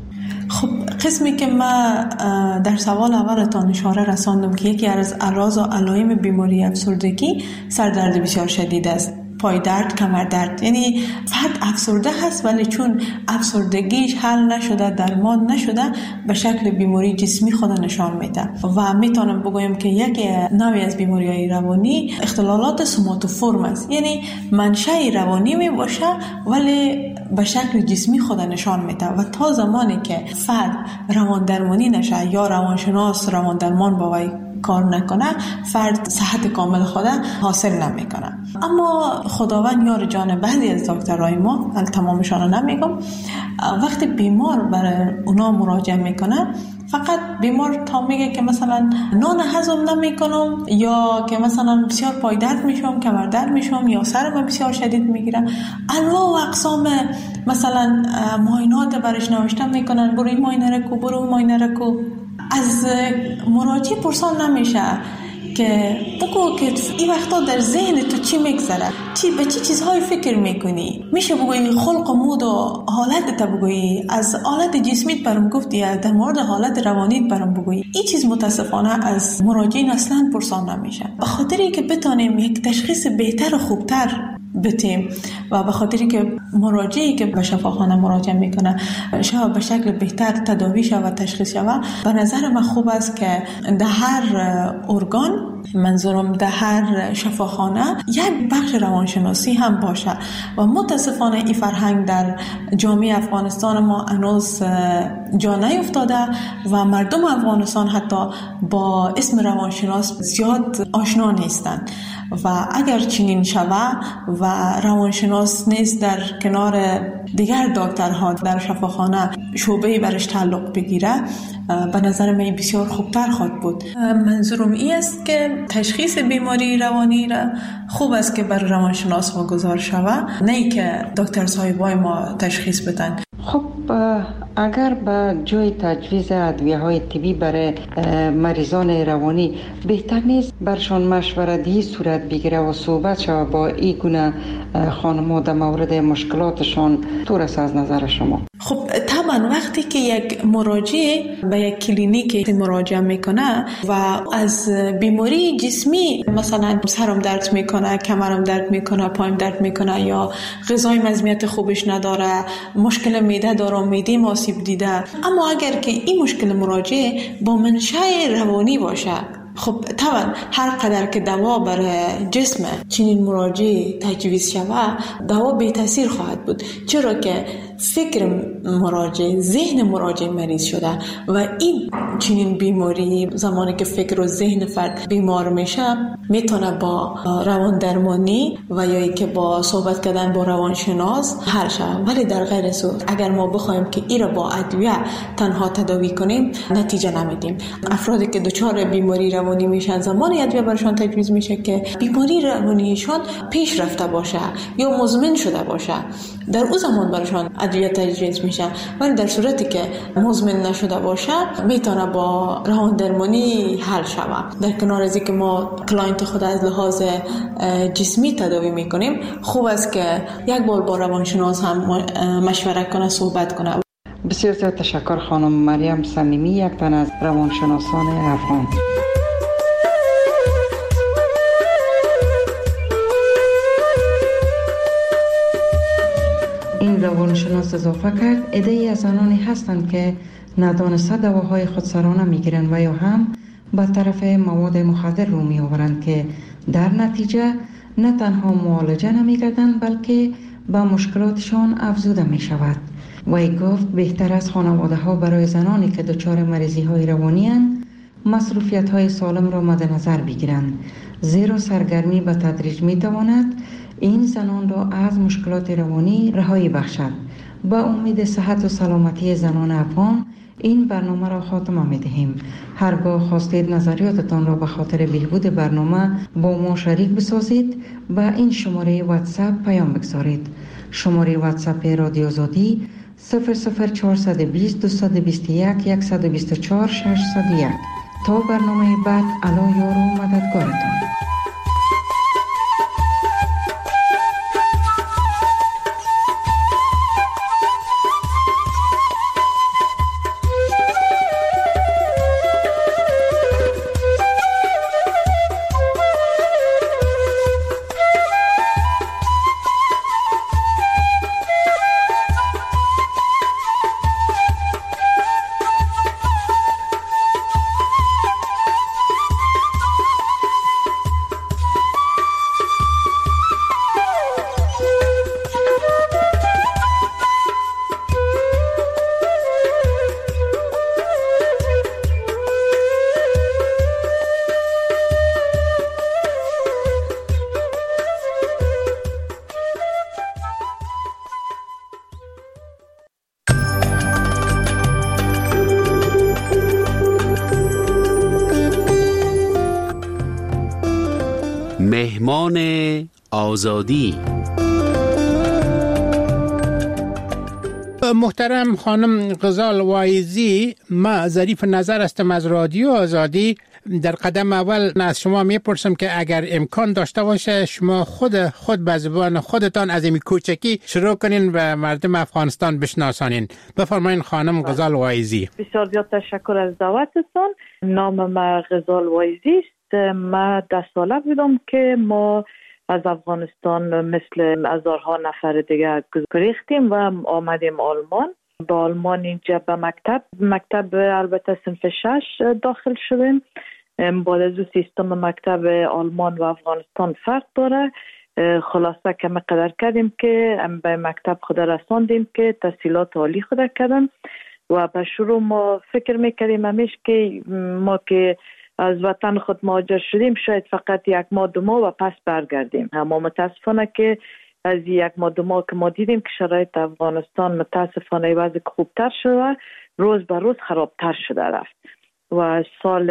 خب قسمی که ما در سوال اولتان اشاره رساندم که یکی از اعراض و علائم بیماری افسردگی سردرد بسیار شدید است، پای درد، کمر درد. یعنی فرد افسرده هست ولی چون افسردگیش حل نشده، درمان نشده، به شکل بیماری جسمی خود نشان میده. و میتونم بگویم که یک نوعی از بیماری‌های روانی اختلالات سوماتوفورم است، یعنی منشأ روانی می باشه ولی به شکل جسمی خود نشان میده و تا زمانی که فرد روان درمانی نشه یا روانشناس روان درمان با وی کار نکنه، فرد صحت کامل خود حاصل نمیکنه. اما خداوند یار جان بعضی از دکترای ما، تمامشان نمیگم، وقتی بیمار برای اونا مراجعه میکنه، فقط بیمار تا میگه که مثلا نان هضم نمیکنم یا که مثلا بسیار پای درد میشم، کمر درد میشم یا سرم بسیار شدید میگیره، انواع و اقسام مثلا معاینات برش نوشته میکنن، برو این معاینه رو کو، برو اون معاینه رو کو. از مراجع پرسان نمیشه که بگو که این وقتا در ذهن تو چی میگذره، به چی چیزهای فکر میکنی. میشه بگویی خلق و مود و حالت تا بگویی، از حالت جسمیت برام گفتی، در مورد حالت روانیت برام بگویی. این چیز متاسفانه از مراجعین اصلا پرسان نمیشه، به خاطری که بتونیم یک تشخیص بهتر و خوبتر بتیم و به خاطری که مراجعی که به شفاخانه مراجعه میکنه شاید به شکل بهتر تداوی شود و تشخیص شود. به نظر من خوب است که در هر ارگان، منظورم در هر شفاخانه، یک بخش روانشناسی هم باشه و متاسفانه این فرهنگ در جامعه افغانستان ما هنوز جا نیفتاده و مردم افغانستان حتی با اسم روانشناس زیاد آشنا نیستند و اگر چنین شوه و روانشناس نیز در کنار دیگر دکترها در شفاخانه شعبه‌ای برش تعلق بگیره، به نظر من بسیار خوبتر خواهد بود. منظورم این است که تشخیص بیماری روانی را خوب است که بر روانشناس واگذار شود، نه ای که دکتر صاحبای ما تشخیص بدن. خب اگر به جای تجویز ادویه‌های طبی برای مریضان روانی بهتر نیست برشان مشورت دهی صورت بگیره و صحبت شود با این گونه خانم‌ها در مورد مشکلاتشان؟ طور است از نظر شما؟ خب طبعا وقتی که یک مراجع به یک کلینیک مراجعه میکنه و از بیماری جسمی، مثلا سرم درد میکنه، کمرم درد میکنه، پایم درد میکنه یا غذای مزمیت خوبش نداره، مشکل معده داره، معده آسیب دیده، اما اگر که این مشکل مراجع با منشأ روانی باشه، خب طبعا هر قدر که دوا برای جسم چنین مراجع تجویز شود، دوا بی تاثیر خواهد بود، چرا که فکر مراجع، ذهن مراجع مریض شده و این چنین بیماری زمانی که فکر و ذهن فرد بیمار میشه میتونه با روان درمانی و یا که با صحبت کردن با روانشناس حل شود. ولی در غیر صورت اگر ما بخوایم که این را با ادویه تنها تداوی کنیم نتیجه نمیدیم. افرادی که دچار بیماری روانی میشن زمانی ادویه برشان تجویز میشه که بیماری روانیشان پیش رفته باشه یا مزمن شده باشه، در اون زمان برشان ادویه تجویز میشه. ولی در صورتی که مزمن نشده باشه میتونه با روان درمانی حل شود. در کنار از اینکه ما کلاینت خود از لحاظ جسمی تداوی میکنیم، خوب است که یک بار با روانشناس هم مشورت کنه، صحبت کنه. بسیار زیاد تشکر خانم مریم صمیمی، یک تن از روانشناسان افغان. این روانشناس اضافه کرد عده‌ای از آنانی هستند که ندانسته دواهای خودسرانه میگیرند و یا هم به طرف مواد مخدر رو می آورند که در نتیجه نه تنها معالجه نمی گردند بلکه به مشکلاتشان افزوده می شود. وی گفت بهتر از خانواده ها برای زنانی که دچار مریضی های روانی اند مصروفیت های سالم را مد نظر بگیرند، زیرا سرگرمی به تدریج می تواند این زنان را از مشکلات روانی رهایی بخشد. با امید صحت و سلامتی زنان افغان این برنامه را خاتمه می دهیم. هرگاه خواستید نظریاتتان را به خاطر بهبود برنامه با ما شریک بسازید با این شماره واتساپ پیام بگذارید. شماره واتساپ رادیو آزادی 00420 221 124 601. تا برنامه بعد، الا یار و مددگارتان. مهمان آزادی. محترم خانم غزال وایزی، ما ظریف نظر هستم از رادیو آزادی. در قدم اول از شما میپرسم که اگر امکان داشته باشه شما خود به زبان خودتان از این کوچکی شروع کنین و مردم افغانستان بشناسانین. بفرمایین خانم غزال وایزی. بسیار زیاد تشکر از دعوتتون. نام ما غزال وایزی است. ما 10 ساله بودم که ما از افغانستان مثل هزارها نفر دیگه گریختیم و آمدیم آلمان. با آلمان اینجا به مکتب البته صنف 6 داخل شدیم. بعد از سیستم مکتب آلمان و افغانستان فرق داره. خلاصه که ما قدر کردیم که به مکتب خود رساندیم که تحصیلات عالی خود کردن و به شروع ما فکر میکردیم همیشه که ما که از وطن خود مهاجر شدیم شاید فقط 1 ماه 2 ماه و پس برگردیم. اما متاسفانه که از 1 ماه 2 ماه که ما دیدیم که شرایط افغانستان متاسفانه وضع خوبتر شده، روز به روز خرابتر شده رفت و سال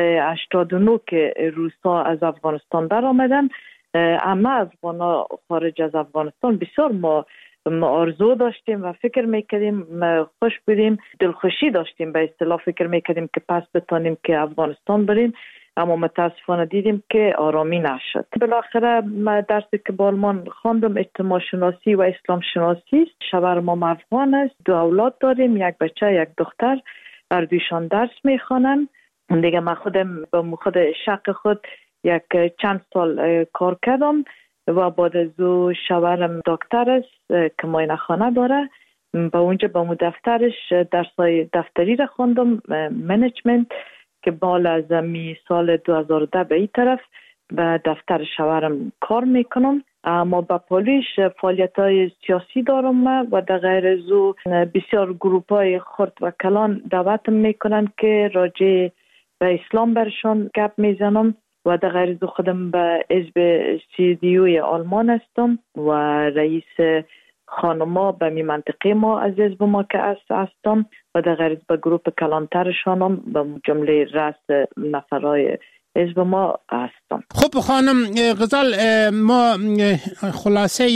89 که روسا از افغانستان در آمدن، اما افغانا خارج از افغانستان بسیار ما آرزو داشتیم و فکر میکردیم، خوش بودیم، دلخوشی داشتیم، به اصطلاح فکر میکردیم که پس بتانیم که افغانستان بریم، اما متاسفانه دیدیم که آرامی نشد. بالاخره من درسی که با آلمان خواندم اجتماع شناسی و اسلام شناسی است. شوهرم افغان است، 2 اولاد داریم، 1 بچه 1 دختر، هر دویشان درس میخوانن. دیگه من خودم با خود شق خود چند سال کار کردم و بعد از او شوهرم دکتر است که معاینه خانه داره. با اونجا با مو دفترش درسای دفتری را خواندم، منیجمنت، که بالا از سال 2010 به این طرف به دفتر شوهرم کار میکنم. اما با پولیش فعالیت‌های سیاسی دارم و در غیر از او بسیار گروپ‌های خرد و کلان دعوت میکنن که راجع به اسلام برشان گپ میزنم و در غیر از او خودم به حزب CDU آلمان هستم و رئیس خانما به می منطقه ما از حزب ما که هستم و در غیر از به گروپ کلانترشانم به جمله رأس نفرای حزب ما هستم. خب خانم غزال، ما خلاصه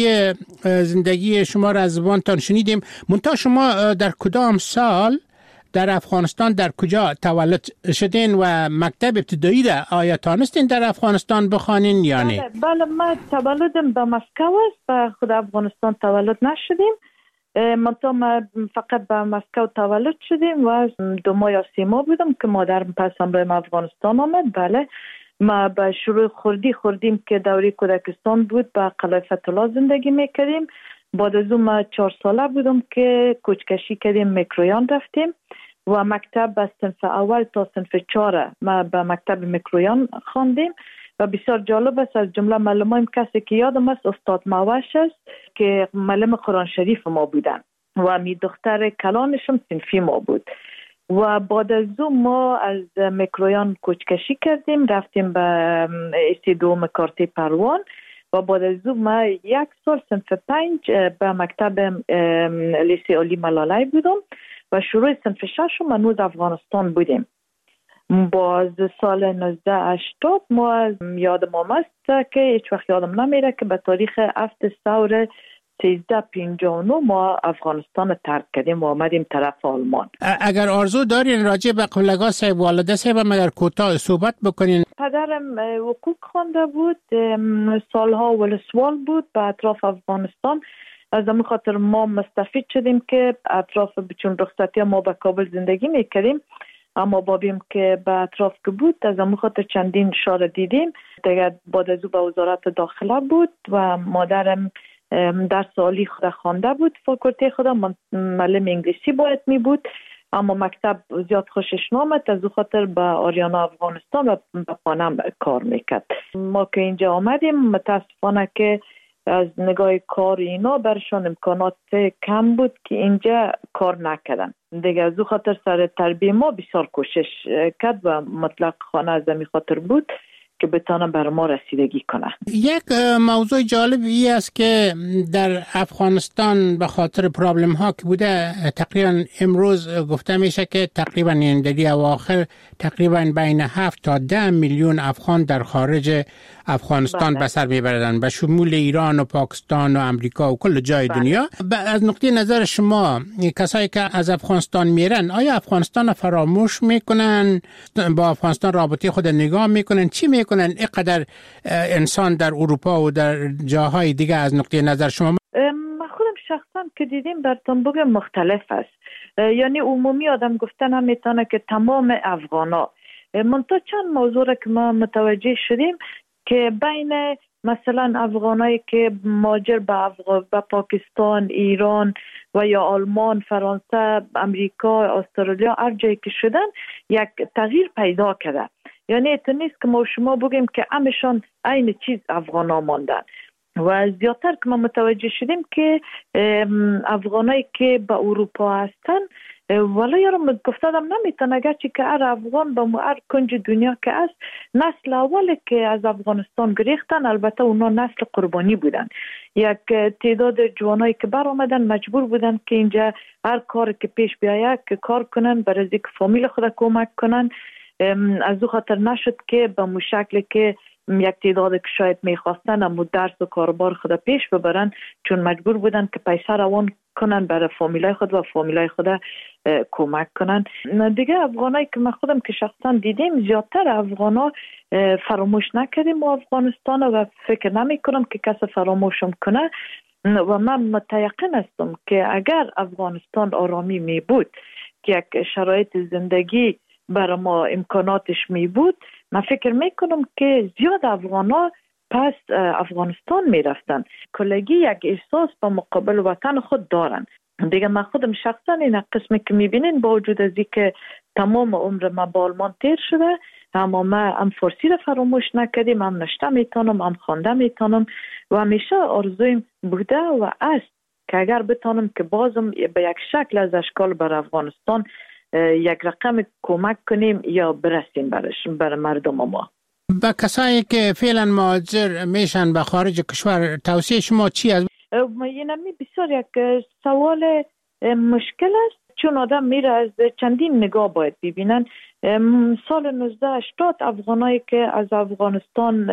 زندگی شما را از زبانتان شنیدیم. منتها شما در کدام سال در افغانستان در کجا تولد شدین و مکتب ابتدایی را آیا تانستین در افغانستان بخوانین یا نه؟ بله من تولدم به مسکو است، به خود افغانستان تولد نشدیم. منتها ما فقط به مسکو تولد شدیم و 2 ماه یا 3 ماه بودم که مادرم پس همراه افغانستان آمد. بله ما به شروع خوردیم که دوره کودکستان بود، به قلعه فتح الله زندگی میکردیم بعد از اون ما 4 ساله بودم که کوچکشی کردیم میکرویان رفتیم و مکتب از صنف اول تا صنف 4 ما به مکتب میکرویان خواندیم و بسیار جالب است. از جمله معلمایم کسی که یادم است استاد موش است که معلم قرآن شریف ما بودن و می دختر کلانشم صنفی ما بود. و بعد از اون ما از میکرویان کوچکشی کردیم رفتیم به ایسی دوم کارتی پروان و بعد از اون ما 1 سال صنف 5 به مکتب لیسه علی ملاله بودم و شروع صنف 6 منوز افغانستان بودیم. باز سال 1980 ما یادم است که هیچ وقت یادم نمیره که به تاریخ 7 ثور 1359 ما افغانستان ترک کردیم و آمدیم طرف آلمان. اگر آرزو دارین راجع به قبلگاه صاحب والده صاحب مگر کوتاه صحبت بکنین. پدرم حقوق خوانده بود، سالها ولسوال بود به اطراف افغانستان. از همون خاطر ما مستفید شدیم که اطراف چون رخصتی ما به کابل زندگی میکردیم، اما بابیم که به اطراف که بود از همون خاطر چندین شهر دیدیم. دیگه بعد از او به وزارت داخله بود و مادرم درس عالی خود خوانده بود، فاکولته خود معلم انگلیسی باید می بود، اما مکتب زیاد خوشش نامد، از او خاطر به آریانا افغانستان و به پانم کار میکرد. ما که اینجا آمدیم متاسفانه که از نگاه کار اینا برشان امکانات کم بود که اینجا کار نکردن. دیگه از او خاطر سر تربیه ما بسیار کوشش کرد و مطلق خانه از می خاطر بود که بتانم بر ما رسیدگی کنه. یک موضوع جالب ای است که در افغانستان به خاطر پرابلم ها که بوده تقریبا امروز گفته میشه که تقریبا این دلی اواخر تقریبا بین 7 تا 10 میلیون افغان در خارج افغانستان به سر میبردن به شمول ایران و پاکستان و امریکا و کل جای دنیا. از نقطه نظر شما کسایی که از افغانستان میرن آیا افغانستان فراموش میکنن، با افغانستان رابطه خود نگاه میکنن، چی میکنن اینقدر انسان در اروپا و در جاهای دیگه؟ از نقطه نظر شما من خودم شخصا که دیدیم در تنبوگ مختلف است، یعنی عمومی آدم گفتن هم میتونه که تمام افغانا. منتها چند موضوع که ما متوجه شدیم که بین مثلا افغانایی که مهاجر به پاکستان، ایران و یا آلمان، فرانسه، امریکا، استرالیا هر جایی که شدن یک تغییر پیدا کرده. یعنی تو نیست که ما شما بگیم که همشان عین چیز افغانا ماندن و زیادتر که ما متوجه شدیم که افغانایی که به اروپا هستن ولی یارم گفتم نمیتونه اگرچه که هر افغان به هر کنج دنیا که است نسل اولی که از افغانستان گریختن، البته اونا نسل قربانی بودن. یک تعداد جوانایی که بر آمدن مجبور بودن که اینجا هر کار که پیش بیاید که کار کنن برای اینکه فامیل خود کمک کنن. از او خاطر نشد که به مو شکلی که یک تعداد که شاید میخواستن اما درس و کاربار خود پیش ببرن، چون مجبور بودن که پیسه روان کنن برای فامیلای خود و فامیلای خود کمک کنن. دیگه افغانایی که من خودم که شخصا دیدیم زیادتر افغانا فراموش نکردیم و افغانستان و فکر نمی کنم که کسی فراموشم کنه و من متیقن هستم که اگر افغانستان آرامی می بود که یک شرایط زندگی برای ما امکاناتش می بود، من فکر میکنم که زیاد افغانا پس افغانستان می رفتن. کلگی یک احساس با مقابل وطن خود دارن. دیگه من خودم شخصا این قسمی که می بینین با وجود از که تمام عمر ما با آلمان تیر شده، اما ما هم فارسی را فراموش نکردیم، هم نشته میتونم، هم خوانده میتونم و همیشه آرزویم بوده و است که اگر بتونم که بازم به یک شکل از اشکال بر افغانستان یک رقم کمک کنیم یا برسیم برای مردم ما. با کسایی که فعلا مهاجر میشن به خارج کشور توصیه شما چی است؟ اینمی بسیار یک سوال مشکل است، چون آدم میره از چندین نگاه باید ببینن. سال 1980 افغانایی که از افغانستان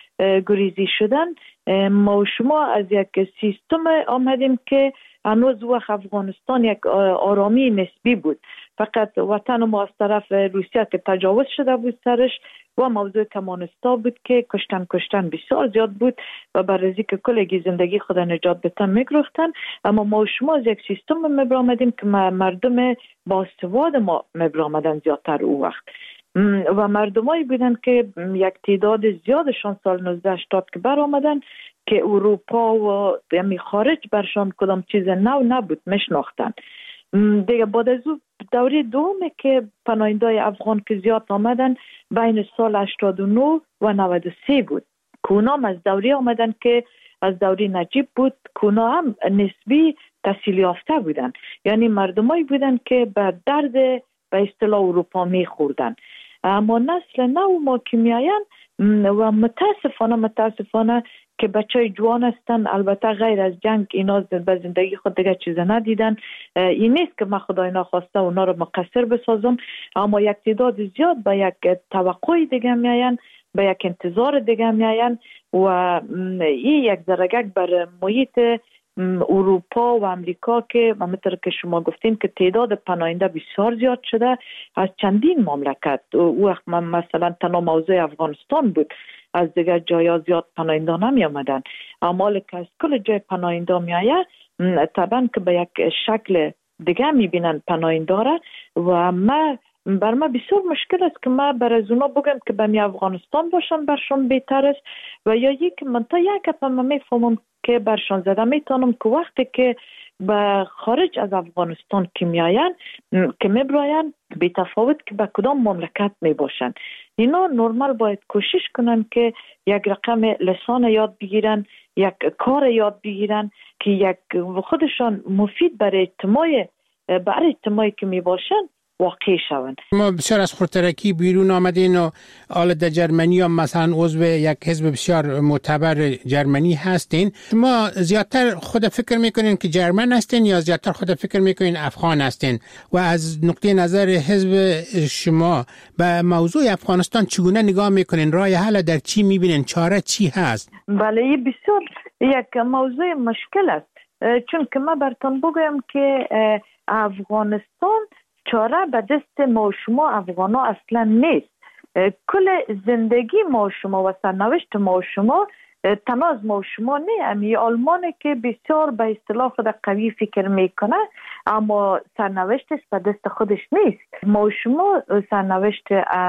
گریزی شدن، ما و شما از یک سیستم آمدیم که هنوز وقت افغانستان یک آرامی نسبی بود، فقط وطن ما از طرف روسیه که تجاوز شده بود سرش و موضوع کمانستا بود که کشتن بسیار زیاد بود و برای که کلگی زندگی خود نجات بتن میگرفتن. اما ما و شما از یک سیستم مبرامدیم که مردم با سواد ما مبرامدن زیادتر او وقت و مردمایی بودن که یک تعداد زیادشان سال 1980 که بر آمدن که اروپا و یعنی خارج برشان کدام چیز نو نبود میشناختن. دیگه بعد از دوره دومه که پناهنده‌های افغان که زیاد آمدن بین سال 89 و 93 بود که اونا هم از دوره آمدن که از دوره نجیب بود که اونا هم نسبی تحصیل یافته بودن، یعنی مردمایی بودن که به درد به اصطلاح اروپا میخوردن. اما نسل نو ما که میاین و متاسفانه که بچه جوان هستن، البته غیر از جنگ اینا به زندگی خود دیگه چیز ندیدن. این نیست که من خدای ناخواسته اونا رو مقصر بسازم، اما یک تعداد زیاد به یک توقع دیگه میاین، به یک انتظار دیگه میاین و این یک درگک بر محیط اروپا و امریکا که همونطور که شما گفتین که تعداد پناهنده بسیار زیاد شده از چندین مملکت. وقت مثلا تنها موضوع افغانستان بود، از دیگر جایا زیاد پناهنده نمی آمدن، اما که از کل جای پناهنده می آید طبعا که به یک شکل دیگه می بینن پناهنده را و بر ما بسیار مشکل است که ما بر از اونا بگم که به افغانستان باشن برشان بهتر است و یا یک من تا یک گپ ما میفهمم که برشان زده میتونم که وقتی که به خارج از افغانستان که میاین که میبراین بی تفاوت که به کدام مملکت میباشن، اینا نرمال باید کوشش کنن که یک رقم لسان یاد بگیرن، یک کار یاد بگیرن که یک خودشان مفید برای اجتماعی که میباشن واقع شوند. ما بسیار از خودترکی بیرون آمدین و حالا در جرمنی هم مثلا عضو یک حزب بسیار معتبر جرمنی هستین. شما زیادتر خود فکر میکنین که جرمن هستین یا زیادتر خود فکر میکنین افغان هستین و از نقطه نظر حزب شما به موضوع افغانستان چگونه نگاه میکنین؟ راه حل در چی میبینین؟ چاره چی هست؟ بله بسیار یک موضوع مشکل است، چون که من براتون بگم که افغانستان چاره به دست ما شما افغانا اصلا نیست. کل زندگی ما شما و سرنوشت ما شما تنها از ما شما نه. امی آلمانه که بسیار به اصطلاح خود قوی فکر میکنه اما سرنوشتش به دست خودش نیست. ما شما سرنوشت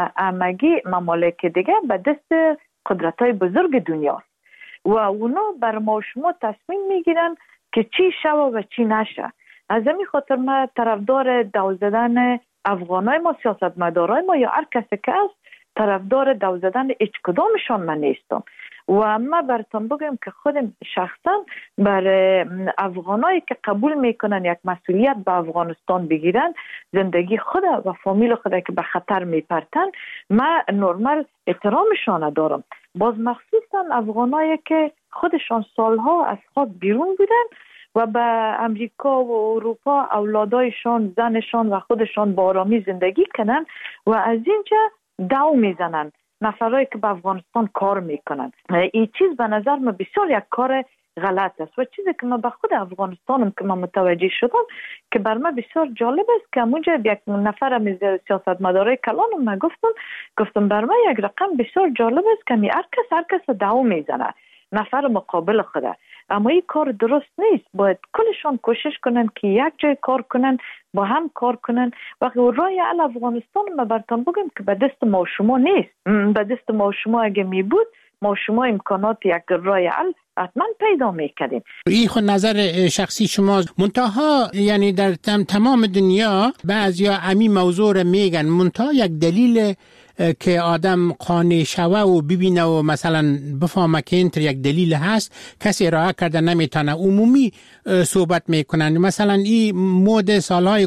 همگی ممالک دیگه به دست قدرت‌های بزرگ دنیا و اونا بر ما شما تصمیم میگیرن که چی شوه و چی نشه. از همین خاطر ما طرفدار دو زدن افغانای ما، سیاستمدارای ما یا هر کسی که است طرفدار دو زدن هیچ کدامشان من نیستم و ما براتون بگم که خودم شخصا بر افغانایی که قبول میکنن یک مسئولیت به افغانستان بگیرن، زندگی خود و فامیل خود که به خطر میپرتن، ما نرمال احترامشان دارم. باز مخصوصا افغانایی که خودشان سالها از خاک بیرون بودن و به امریکا و اروپا اولادایشان، زنشان و خودشان با آرامی زندگی کنن و از اینجا دو میزنن نفرایی که به افغانستان کار میکنن. این چیز به نظر من بسیار یک کار غلط است و چیزی که من به خود افغانستانم که من متوجه شدم که بر من بسیار جالب است که همونجا یک نفر از سیاستمدارای کلانم من گفتم بر من یک رقم بسیار جالب است که هر کس دو میزنه نفر مقابل خوده، اما این کار درست نیست. باید کلشان کوشش کنن که یک جای کار کنن، با هم کار کنن و راه حل افغانستان ما براتون بگم که به دست ما شما نیست. به دست ما شما اگه می بود ما شما امکانات یک راه حل حتما پیدا میکردیم. این خود نظر شخصی شماست. منتها یعنی در تمام دنیا بعضیا امی موضوع رو میگن، منتها یک دلیل که آدم قانع شوه و ببینه و مثلا بفهمه که این یک دلیل هست کسی ارائه کرده نمیتونه، عمومی صحبت میکنن. مثلا این مود سالهای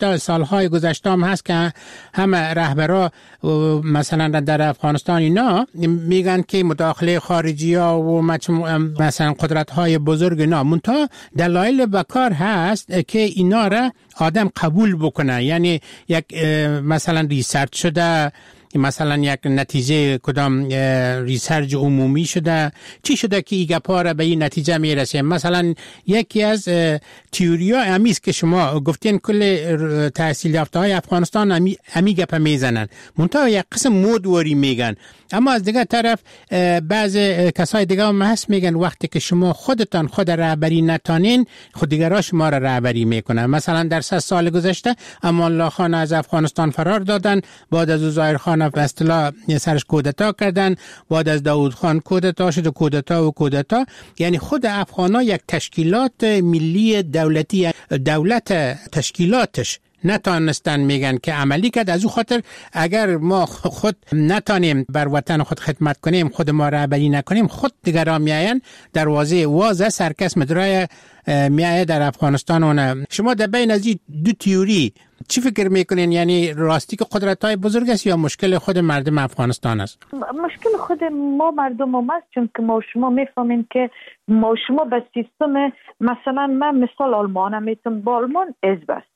گذشته هم هست که همه رهبرا مثلا در افغانستان اینا میگن که مداخله خارجی ها و مثلا قدرت های بزرگ اینا، منتها دلایل بکار هست که اینا را آدم قبول بکنه. یعنی یک مثلا ریسرچ شده، مثلا یک نتیجه کدام ریسرچ عمومی شده، چی شده که این گپا را به این نتیجه میرسه. مثلا یکی از تئوریا امیست که شما گفتین کل تحصیل یافته های افغانستان امی گپا میزنن، منتها یک قسم مود وری میگن اما از دیگه طرف بعض کسای دیگه هم هست میگن وقتی که شما خودتان خود رهبری نتانین، خود دیگرها شما را رهبری میکنن. مثلا در 3 سال گذشته امان الله خان از افغانستان فرار دادن، بعد از ظاهر خان به اصطلاح سرش کودتا کردن، بعد از داوود خان کودتا شد، کودتا. یعنی خود افغانا یک تشکیلات ملی دولتی، دولت تشکیلاتش نتانستن میگن که عملی کرد. از او خاطر اگر ما خود نتانیم بر وطن خود خدمت کنیم، خود ما رهبری نکنیم، خود دیگران میاین دروازه واز سرکس مدرای میایه در افغانستان. اون شما در بین از این دو تیوری چی فکر میکنین؟ یعنی راستی که قدرت‌های بزرگ است یا مشکل خود مردم افغانستان است؟ مشکل خود ما مردم است، چون که ما شما میفهمین که ما شما به سیستم، مثلا من مثال آلمان میتونم، با آلمان حزب است،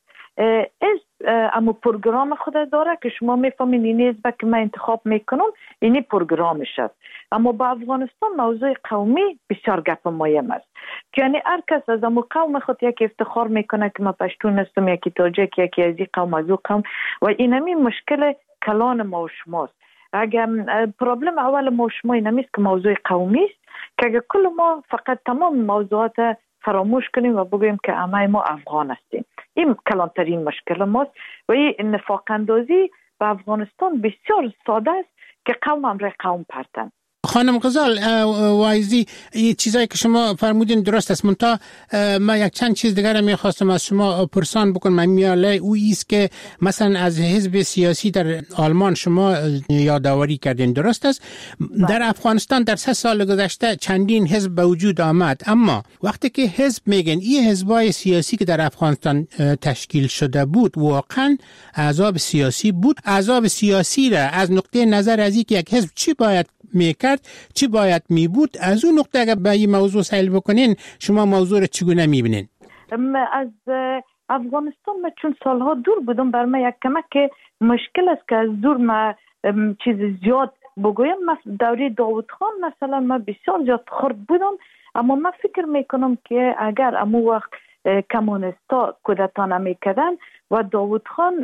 اما پروگرام خود داره که شما میفهمین این حزب که من انتخاب میکنم اینی پروگرامش است. اما با افغانستان موضوع قومی بسیار گپ مهم است که یعنی هر کس از امو قوم خود یک افتخار میکنه که من پشتون هستم، یکی تاجیک، یکی از این قوم از اون قوم، و اینمی مشکل کلان ما و شماست. اگر پرابلم اول ما و شما اینمی است که موضوع قومی است که اگر کل ما فقط تمام موضوعات فراموش کنیم و بگوییم که همه ما افغان هستیم، این کلانترین مشکل ماست. و این نفاق اندازی به افغانستان بسیار ساده است که قوم امر قوم پرتن. خانم غزال وایزی، این چیزایی که شما فرمودین درست است، منتها من یک چند چیز دیگر رو میخواستم از شما پرسان بکنم. من میاله او ایست که مثلا از حزب سیاسی در آلمان شما یادآوری کردین، درست است؟ در افغانستان در 3 سال گذشته چندین حزب به وجود آمد، اما وقتی که حزب میگن این حزبای سیاسی که در افغانستان تشکیل شده بود واقعا احزاب سیاسی بود. احزاب سیاسی را از نقطه نظر از اینکه یک حزب چی باید میکرد، چی باید میبود، از اون نقطه اگر به این موضوع سائل بکنین شما موضوع رو چگونه میبینین؟ از افغانستان من چون سالها دور بودم، بر من یک کمک مشکل است که از دور من چیز زیاد بگویم. دوره داوود خان مثلا من بسیار زیاد خرد بودم، اما من فکر میکنم که اگر امو وقت کمونستا کودتا نمیکردن و داوود خان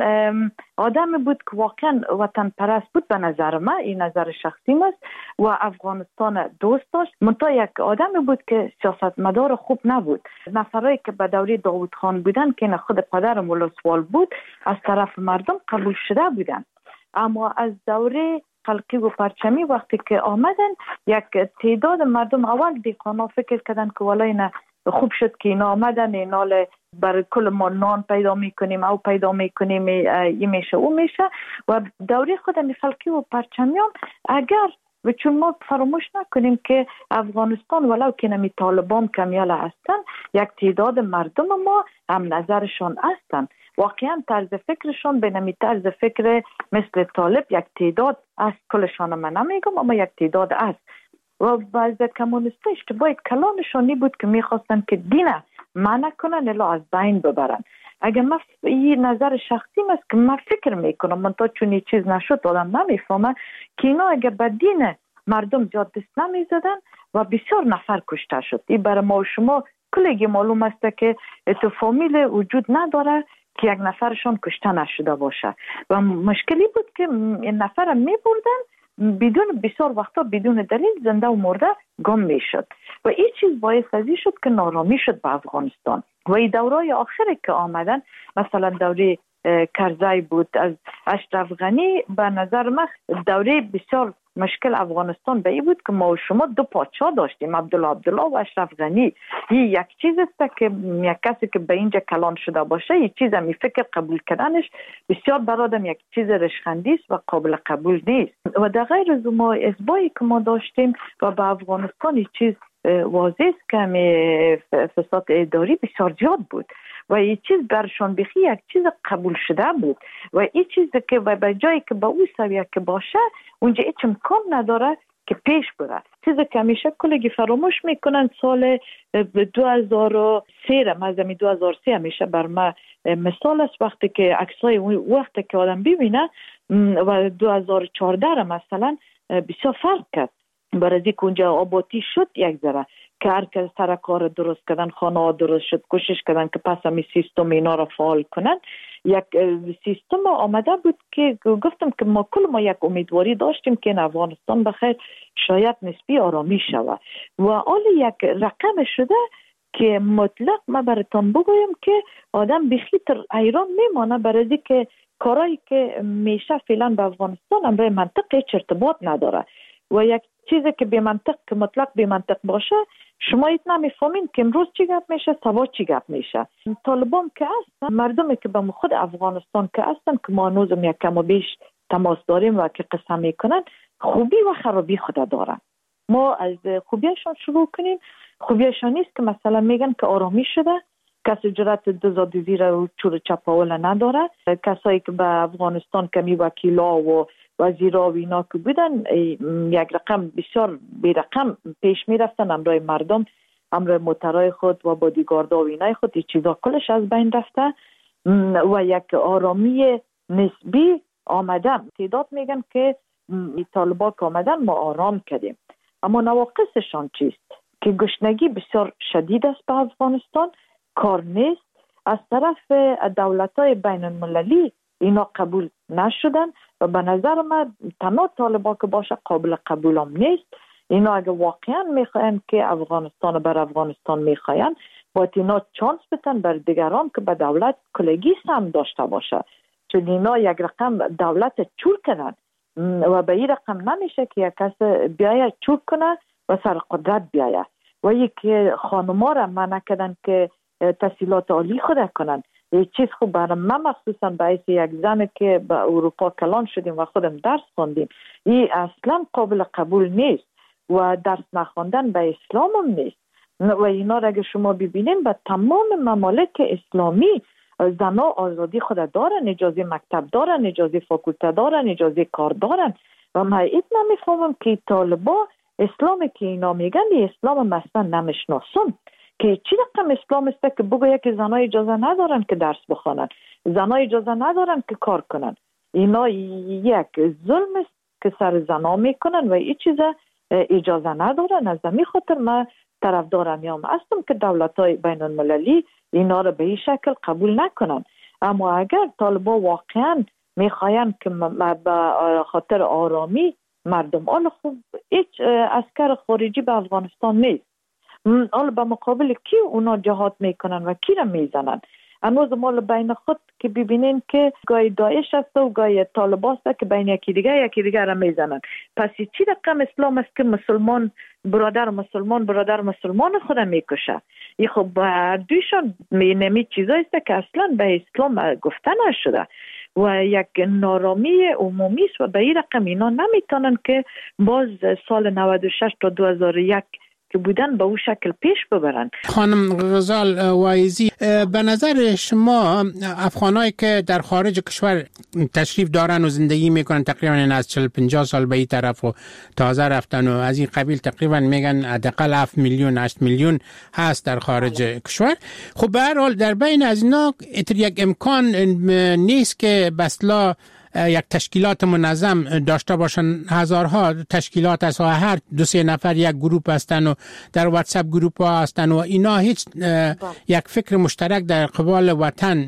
آدم بود که واقعا وطن پرست بود، به نظر من، این نظر شخصی است، و افغانستان دوست داشت، منتها یک آدم بود که سیاستمدار خوب نبود. نفرایی که به دوره داوود خان بودن که خود پدر ولسوال بود از طرف مردم قبول شده بودن، اما از دوره خلقی و پرچمی وقتی که آمدن یک تعداد مردم اول دیقانا فکر کردن که والا اینا خوب شد که اینا آمدن، اینا برای کل ما نان پیدا میکنیم او پیدا میکنیم، این میشه او میشه. و دوره خود خلقی و پرچمیان اگر و چون ما فراموش نکنیم که افغانستان ولو که نمی طالبان کمیال هستن، یک تعداد مردم ما هم نظرشان هستن، واقعا طرز فکرشان به نمی طرز فکر مثل طالب یک تعداد است، کلشان من نمیگم اما یک تعداد است. و بعض کمونیستا اشتباه کلانشانی بود که میخواستن که دین منع کنن الا از بین ببرن. اگر من این نظر شخصی است که من فکر میکنم، من تا چون این چیز نشد آدم نمیفهمه که اینا اگر به دین مردم زیاد دست نمیزدن و بسیار نفر کشته شد. این برای ما و شما کلگی معلوم است که تو فامیل وجود نداره که یک نفرشان کشته نشده باشه و مشکلی بود که این نفر میبردن بدون بسیار وقتا بدون دلیل زنده و مرده گم میشد و این چیز باعث ازی شد که نارامی شد به افغانستان. و این دورای آخری که آمدن مثلا دوره کرزی بود از اشرف غنی، به نظر من دوره بسیار مشکل افغانستان به این بود که ما و شما دو پادشاه داشتیم، عبدالله و اشرف غنی. این یک چیز است که یک کسی که به اینجا کلان شده باشه یک چیز می فکر قبول کردنش بسیار برادم یک چیز رشخندی است و قابل قبول نیست. و در غیر از ما ازبایی که ما داشتیم و به افغانستان یک چیز واضح است که فساد اداری بسیار زیاد بود و این چیز برشان بخی یک چیز قبول شده بود و این چیز که به جایی که به او سویه که باشه اونجا هیچ امکان نداره که پیش بره. چیزی که همیشه کلگی فراموش میکنن سال 2003 مزمی 2003 همیشه بر ما مثال است، وقتی که عکسای وقتی که آدم ببینه و 2014 مثلا بسیار فرق کرد. برای اونجا آبادی شد یک ذره که هر کس سر کار درست کردن، خانه ها درست شد، کوشش کردن که پس همی سیستم اینا را فعال کنن. یک سیستم آمده بود که گفتم که ما یک امیدواری داشتیم که این افغانستان بخیر شاید نسبی آرامی شود و حال یک رقم شده که مطلق ما براتون بگویم که آدم بخیتر ایران میمانه برای که کارایی که میشه فعلا به افغانستان امروی منطق هیچ ارتباط نداره و یک چیزی که به منطق که مطلق به منطق باشه شما ایت نمیفهمین که امروز چی گپ میشه سبا چی گپ میشه. طالبان که هستن، مردمی که به خود افغانستان که هستن که ما هنوزم یک کم و بیش تماس داریم و که قصه میکنن، خوبی و خرابی خود دارن. ما از خوبیشان شروع کنیم. خوبیشان نیست که مثلا میگن که آرامی شده، کسی جرأت دزدی را چور چپاول نداره، کسایی که به افغانستان کمی وکیلا و وزیرا و اینا که بودن یک رقم بسیار بی رقم پیش می رفتن، امروی مردم امروی موترهای خود و بادیگاردها و اینای خود این چیزا کلش از بین رفته و یک آرامی نسبی آمدن. تعداد میگن که طالبان که آمدن ما آرام کردیم، اما نواقصشان چیست؟ که گشنگی بسیار شدید است به افغانستان، کار نیست، از طرف دولت‌های بین المللی اینا قبول نشدن و به نظر من تنها طالبان که باشه قابل قبول هم نیست. اینا اگه واقعا میخواین که افغانستان بر افغانستان میخواین باید اینا چانس بتن بر دیگران که به دولت کلگی هم داشته باشه، چون اینا یک رقم دولت چور کنن و به این رقم نمیشه که یک کس بیایه چور کنه و سر قدرت بیایه و یک خانما را منع کردن که تحصیلات عالی خود کنن. یه چیز خوب برای من مخصوصا باعث یک زن که به اروپا کلان شدیم و خودم درس خوندیم، این اصلا قابل قبول نیست و درس نخوندن به اسلام هم نیست و اینا را اگه شما ببینیم به تمام ممالک اسلامی زنها آزادی خود دارن، اجازه مکتب دارن، اجازه فاکولته دارن، اجازه کار دارن و من ایت نمیفهمم که طالبا اسلامی که اینا میگن اسلام مثلا نمیشناسم که چی رقم اسلام است که بگوید که زنها اجازه ندارن که درس بخوانن، زنها اجازه ندارن که کار کنن. اینا یک ظلم است که سر زنها میکنن و این چیزا اجازه ندارن. از همین خاطر من طرفدار هستم که دولت‌های بین المللی اینا رو به این شکل قبول نکنن. اما اگر طالبان واقعا میخواین که به خاطر آرامی مردم، حالا خوب هیچ عسکر خارجی به افغانستان نیست، حالا به مقابل کی اونا جهاد میکنن و کی را میزنن؟ هنوز ما بین خود که ببینین که گاهی داعش است و گاهی طالبان است که بین یکی دیگر را میزنن. پس چی رقم اسلام است که مسلمان برادر مسلمان خود میکشه؟ این خب دویشان نمی چیزایی است که اصلا به اسلام گفته نشده و یک نارامی عمومی است و به این رقم اینا نمیتونن که باز سال 96 تا 2001 که بودن به اون شکل پیش ببرن. خانم غزال وایزی، به نظر شما افغانایی که در خارج کشور تشریف دارن و زندگی میکنن تقریبا از 40-50 سال به این طرف و تازه رفتن و از این قبیل تقریبا میگن حداقل 7 میلیون 8 میلیون هست در خارج کشور، خب به هر حال در بین از اینا یک امکان نیست که بسلا یک تشکیلات منظم داشته باشن؟ هزارها تشکیلات است و هر 2-3 نفر یک گروپ هستن و در واتساپ گروپ ها هستن و اینا هیچ یک فکر مشترک در قبال وطن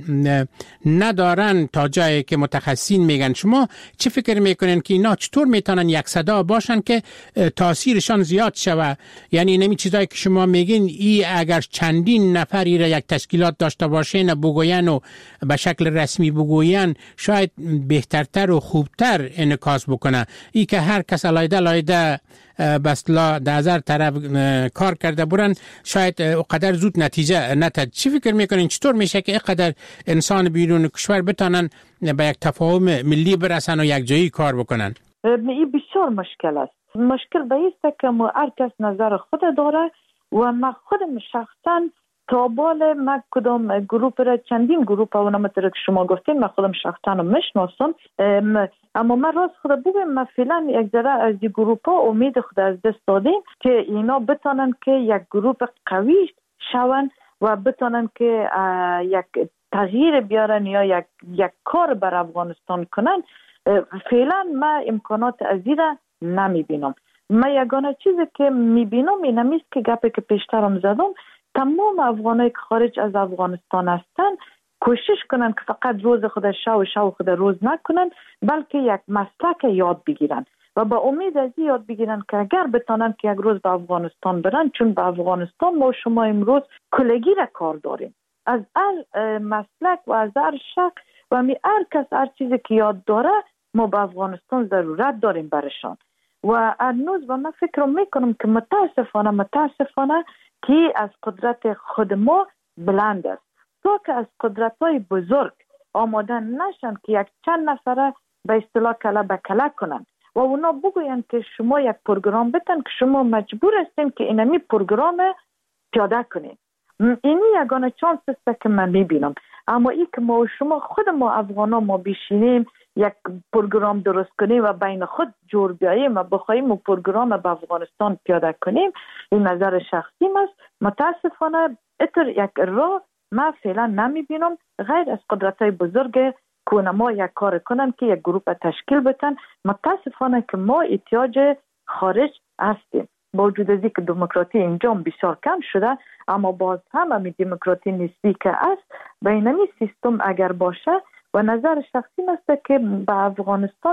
ندارن تا جایی که متخصصین میگن. شما چه فکر میکنین که اینا چطور میتونن یک صدا باشن که تاثیرشان زیاد شوه؟ یعنی نمی چیزایی که شما میگین ای اگر چندین نفری را یک تشکیلات داشته باشین بگوین و به شکل رسمی بگوین شاید بهترتر و خوبتر انعکاس بکنه. ای که هر کس علایده بسلا در طرف کار کرده برن شاید اقدر زود نتیجه نتد. چی فکر میکنین چطور میشه که اقدر انسان بیرون کشور بتانن به یک تفاهم ملی برسن و یک جایی کار بکنن؟ این بسیار مشکل است. مشکل به است که هر کس نظر خود داره و من خودم شخصا تابال من کدام گروپ را چندین گروپ و نمطور که شما گفتین من خودم شخصا میشناسم، اما من راست خود بگم من فعلا یک ذره از این گروپ ها امید خود از دست دادیم که اینا بتانن که یک گروپ قوی شون و بتانن که یک تغییر بیارن یا یک کار بر افغانستان کنن. فعلا من امکانات از این را نمی بینم. من یگانه چیزی که میبینم این همیست که گپی که پیشترم زدم، تمام افغانای که خارج از افغانستان هستن کوشش کنن که فقط روز خود شو خود روز نکنن، بلکه یک مسلک یاد بگیرن و با امید از یاد بگیرن که اگر بتانن که یک روز به افغانستان برن، چون به افغانستان ما شما امروز کلگی را کار داریم، از هر مسلک و از هر شخص و هر کس هر چیزی که یاد داره ما به افغانستان ضرورت داریم برشان. و هنوز و من فکر میکنم که متاسفانه که از قدرت خود ما بلند است، تا که از قدرت های بزرگ آماده نشن که یک چند نفره به اصطلاح کله به کله کنن و اونا بگوین که شما یک پروگرام بتن که شما مجبور هستین که اینمی پروگرام پیاده کنین. اینی یگانه چانس است که من میبینم. اما ای که ما و شما خود ما افغانا ما بشینیم یک پروگرام درست کنیم و بین خود جور بیاییم و بخوایم و پروگرام به افغانستان پیاده کنیم، این نظر شخصیم است. متاسفانه اتر یک راه ما فعلا نمیبینم غیر از قدرت‌های بزرگ که ما یک کار کنن که یک گروه تشکیل بتن. متاسفانه که ما احتیاج خارج هستیم، با وجود از اینکه دموکراسی اینجا بسیار کم شده، اما باز هم همین دموکراسی نسبی که است به اینمی سیستم اگر باشه. و نظر شخصی است که به افغانستان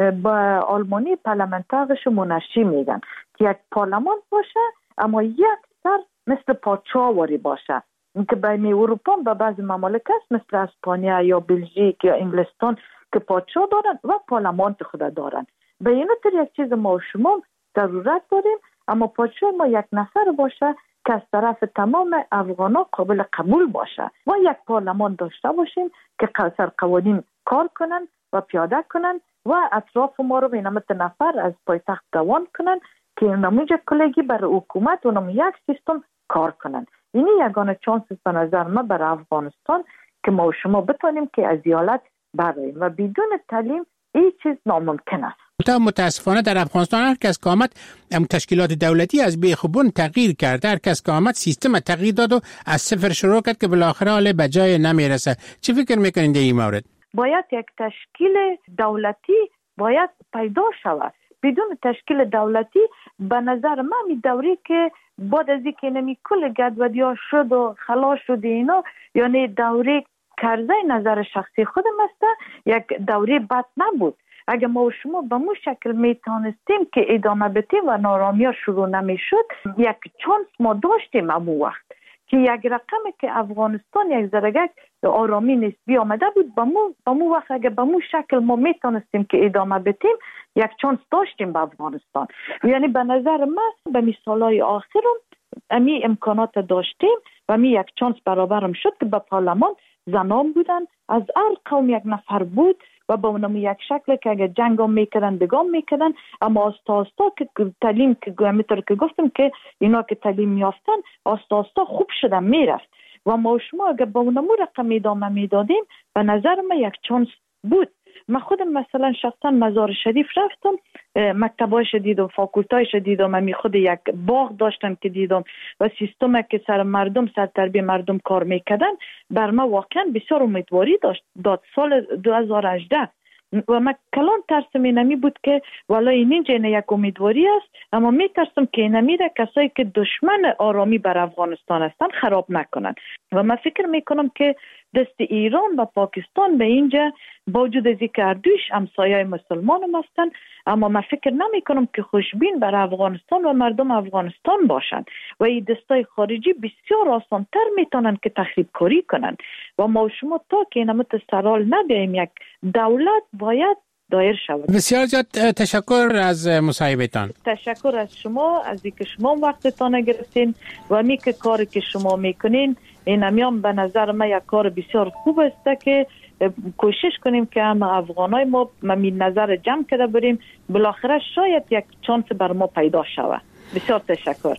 با آلمانی پارلمانترش منشی میگن که یک پارلمان باشه اما یک سر مثل پادشاهواری باشه، که بین اروپا و بعضی ممالک است مثل اسپانیا یا بلژیک یا انگلستان که پادشاه دارن و پارلمان خود دارن. به این طور یک چیز ما و شما ضرورت داریم، اما پادشاه ما یک نفر باشه که از طرف تمام افغانا قابل قبول باشه و یک پارلمان داشته باشیم که سر قوانین کار کنن و پیاده کنن و اطراف ما رو به نمت نفر از پایتخت دوان کنن که نموجه کلگی برای حکومت و نمو یک سیستم کار کنن. اینی یگانه چانس به نظر ما برای افغانستان که ما و شما بتونیم که از ایالت براییم و بدون تعلیم این چیز ناممکن است. متاسفانه در افغانستان هر کس که آمد تشکیلات دولتی از بیخوبون تغییر کرد، هر کس که آمد سیستم تغییر داد و از صفر شروع کرد که بالاخره حال به جای نمیرسه. چی فکر میکنین در این مورد؟ باید یک تشکیل دولتی باید پیدا شود. بدون تشکیل دولتی به نظر من می دوری که بعد از اینکه نمی کل گدودی‌ها شد و خلاص شد اینا، یعنی دوری کرزه نظر شخصی خودم است، یک دوری بد نبود. اگر ما و شما به مو شکل میتونستیم که ادامه بدیم و نارامی ها شروع نمیشد، یک چانس ما داشتیم امو وقت که یک رقمی که افغانستان یک ذره آرامی نسبی آمده بود، به مو وقت اگر به مو شکل ما میتونستیم که ادامه بدیم یک چانس داشتیم به افغانستان. یعنی به نظر من به مثالای آخرم امی امکانات داشتیم و می یک چانس برابرم شد که به پارلمان زنان بودن، از هر قوم یک نفر بود و با اونم یک شکل که اگر جنگ هم میکردن دگام میکردن، اما آستا که تعلیم که میتر که گفتم که اینا که تعلیم میافتن آستا خوب شدن میرفت و ما شما اگر با اونم رقم ادامه میدادیم به نظر من یک چانس بود. من خودم مثلا شخصا مزار شریف رفتم، مکتبایش دیدم، فاکولتایش دیدم، من خود یک باغ داشتم که دیدم و سیستم که سر مردم سر تربیه مردم کار میکردن بر من واقعا بسیار امیدواری داد. سال 2018 و من کلان ترسم اینمی بود که والا اینجا یک امیدواری است، اما میترسم که اینمی را کسایی که دشمن آرامی بر افغانستان هستن خراب نکنن و من فکر میکنم که دست ایران و پاکستان به اینجا با وجود از اینکه هر دویش همسایه مسلمان هم هستن، اما من فکر نمی کنم که خوشبین بر افغانستان و مردم افغانستان باشند و این دستای خارجی بسیار آسانتر میتونن که تخریب کاری کنن و ما و شما تا که اینمت سرال نبیاییم یک دولت باید دایر شود. بسیار زیاد تشکر از مصاحبهتان. تشکر از شما از اینکه شما وقتتان گرفتین و می که کاری که شما میکنین این همیان به نظر من یک کار بسیار خوب است که کوشش کنیم که هم افغانای ما می نظر جمع کرده بریم، بالاخره شاید یک چانس بر ما پیدا شود. بسیار تشکر.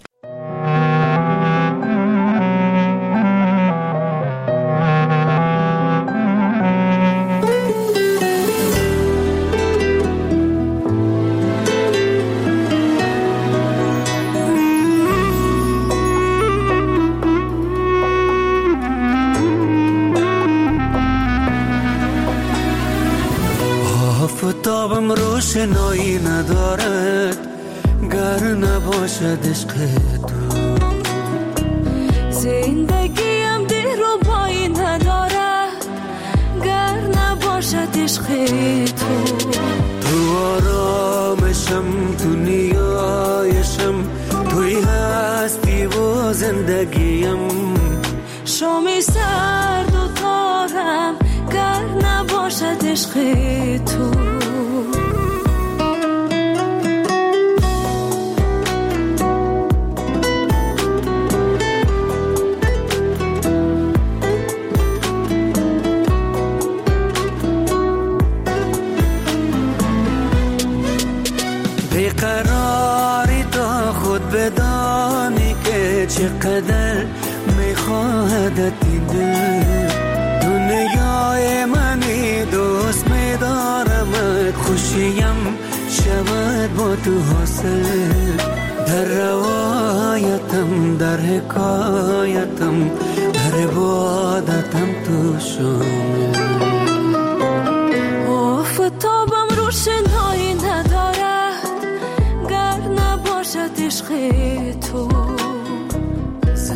آفتابم روشنایی ندارد، گر نباشد عشق تو. زندگیم دیر و پایی نداره گر نباشد عشق تو. تو آرامشم، تو نیایشم، توی هستی و زندگیم. شامی سرد و تارم گر نباشد عشق تو. بیقراری تا خود بدانی که چقدر میخواهدت این دل. دنیای منی دوست میدارمت، خوشیم شود با تو حاصل. در روایتم، در حکایتم، در عبادتم تو شامل. آفتابم روشنایی نداره گر نباشد عشق تو.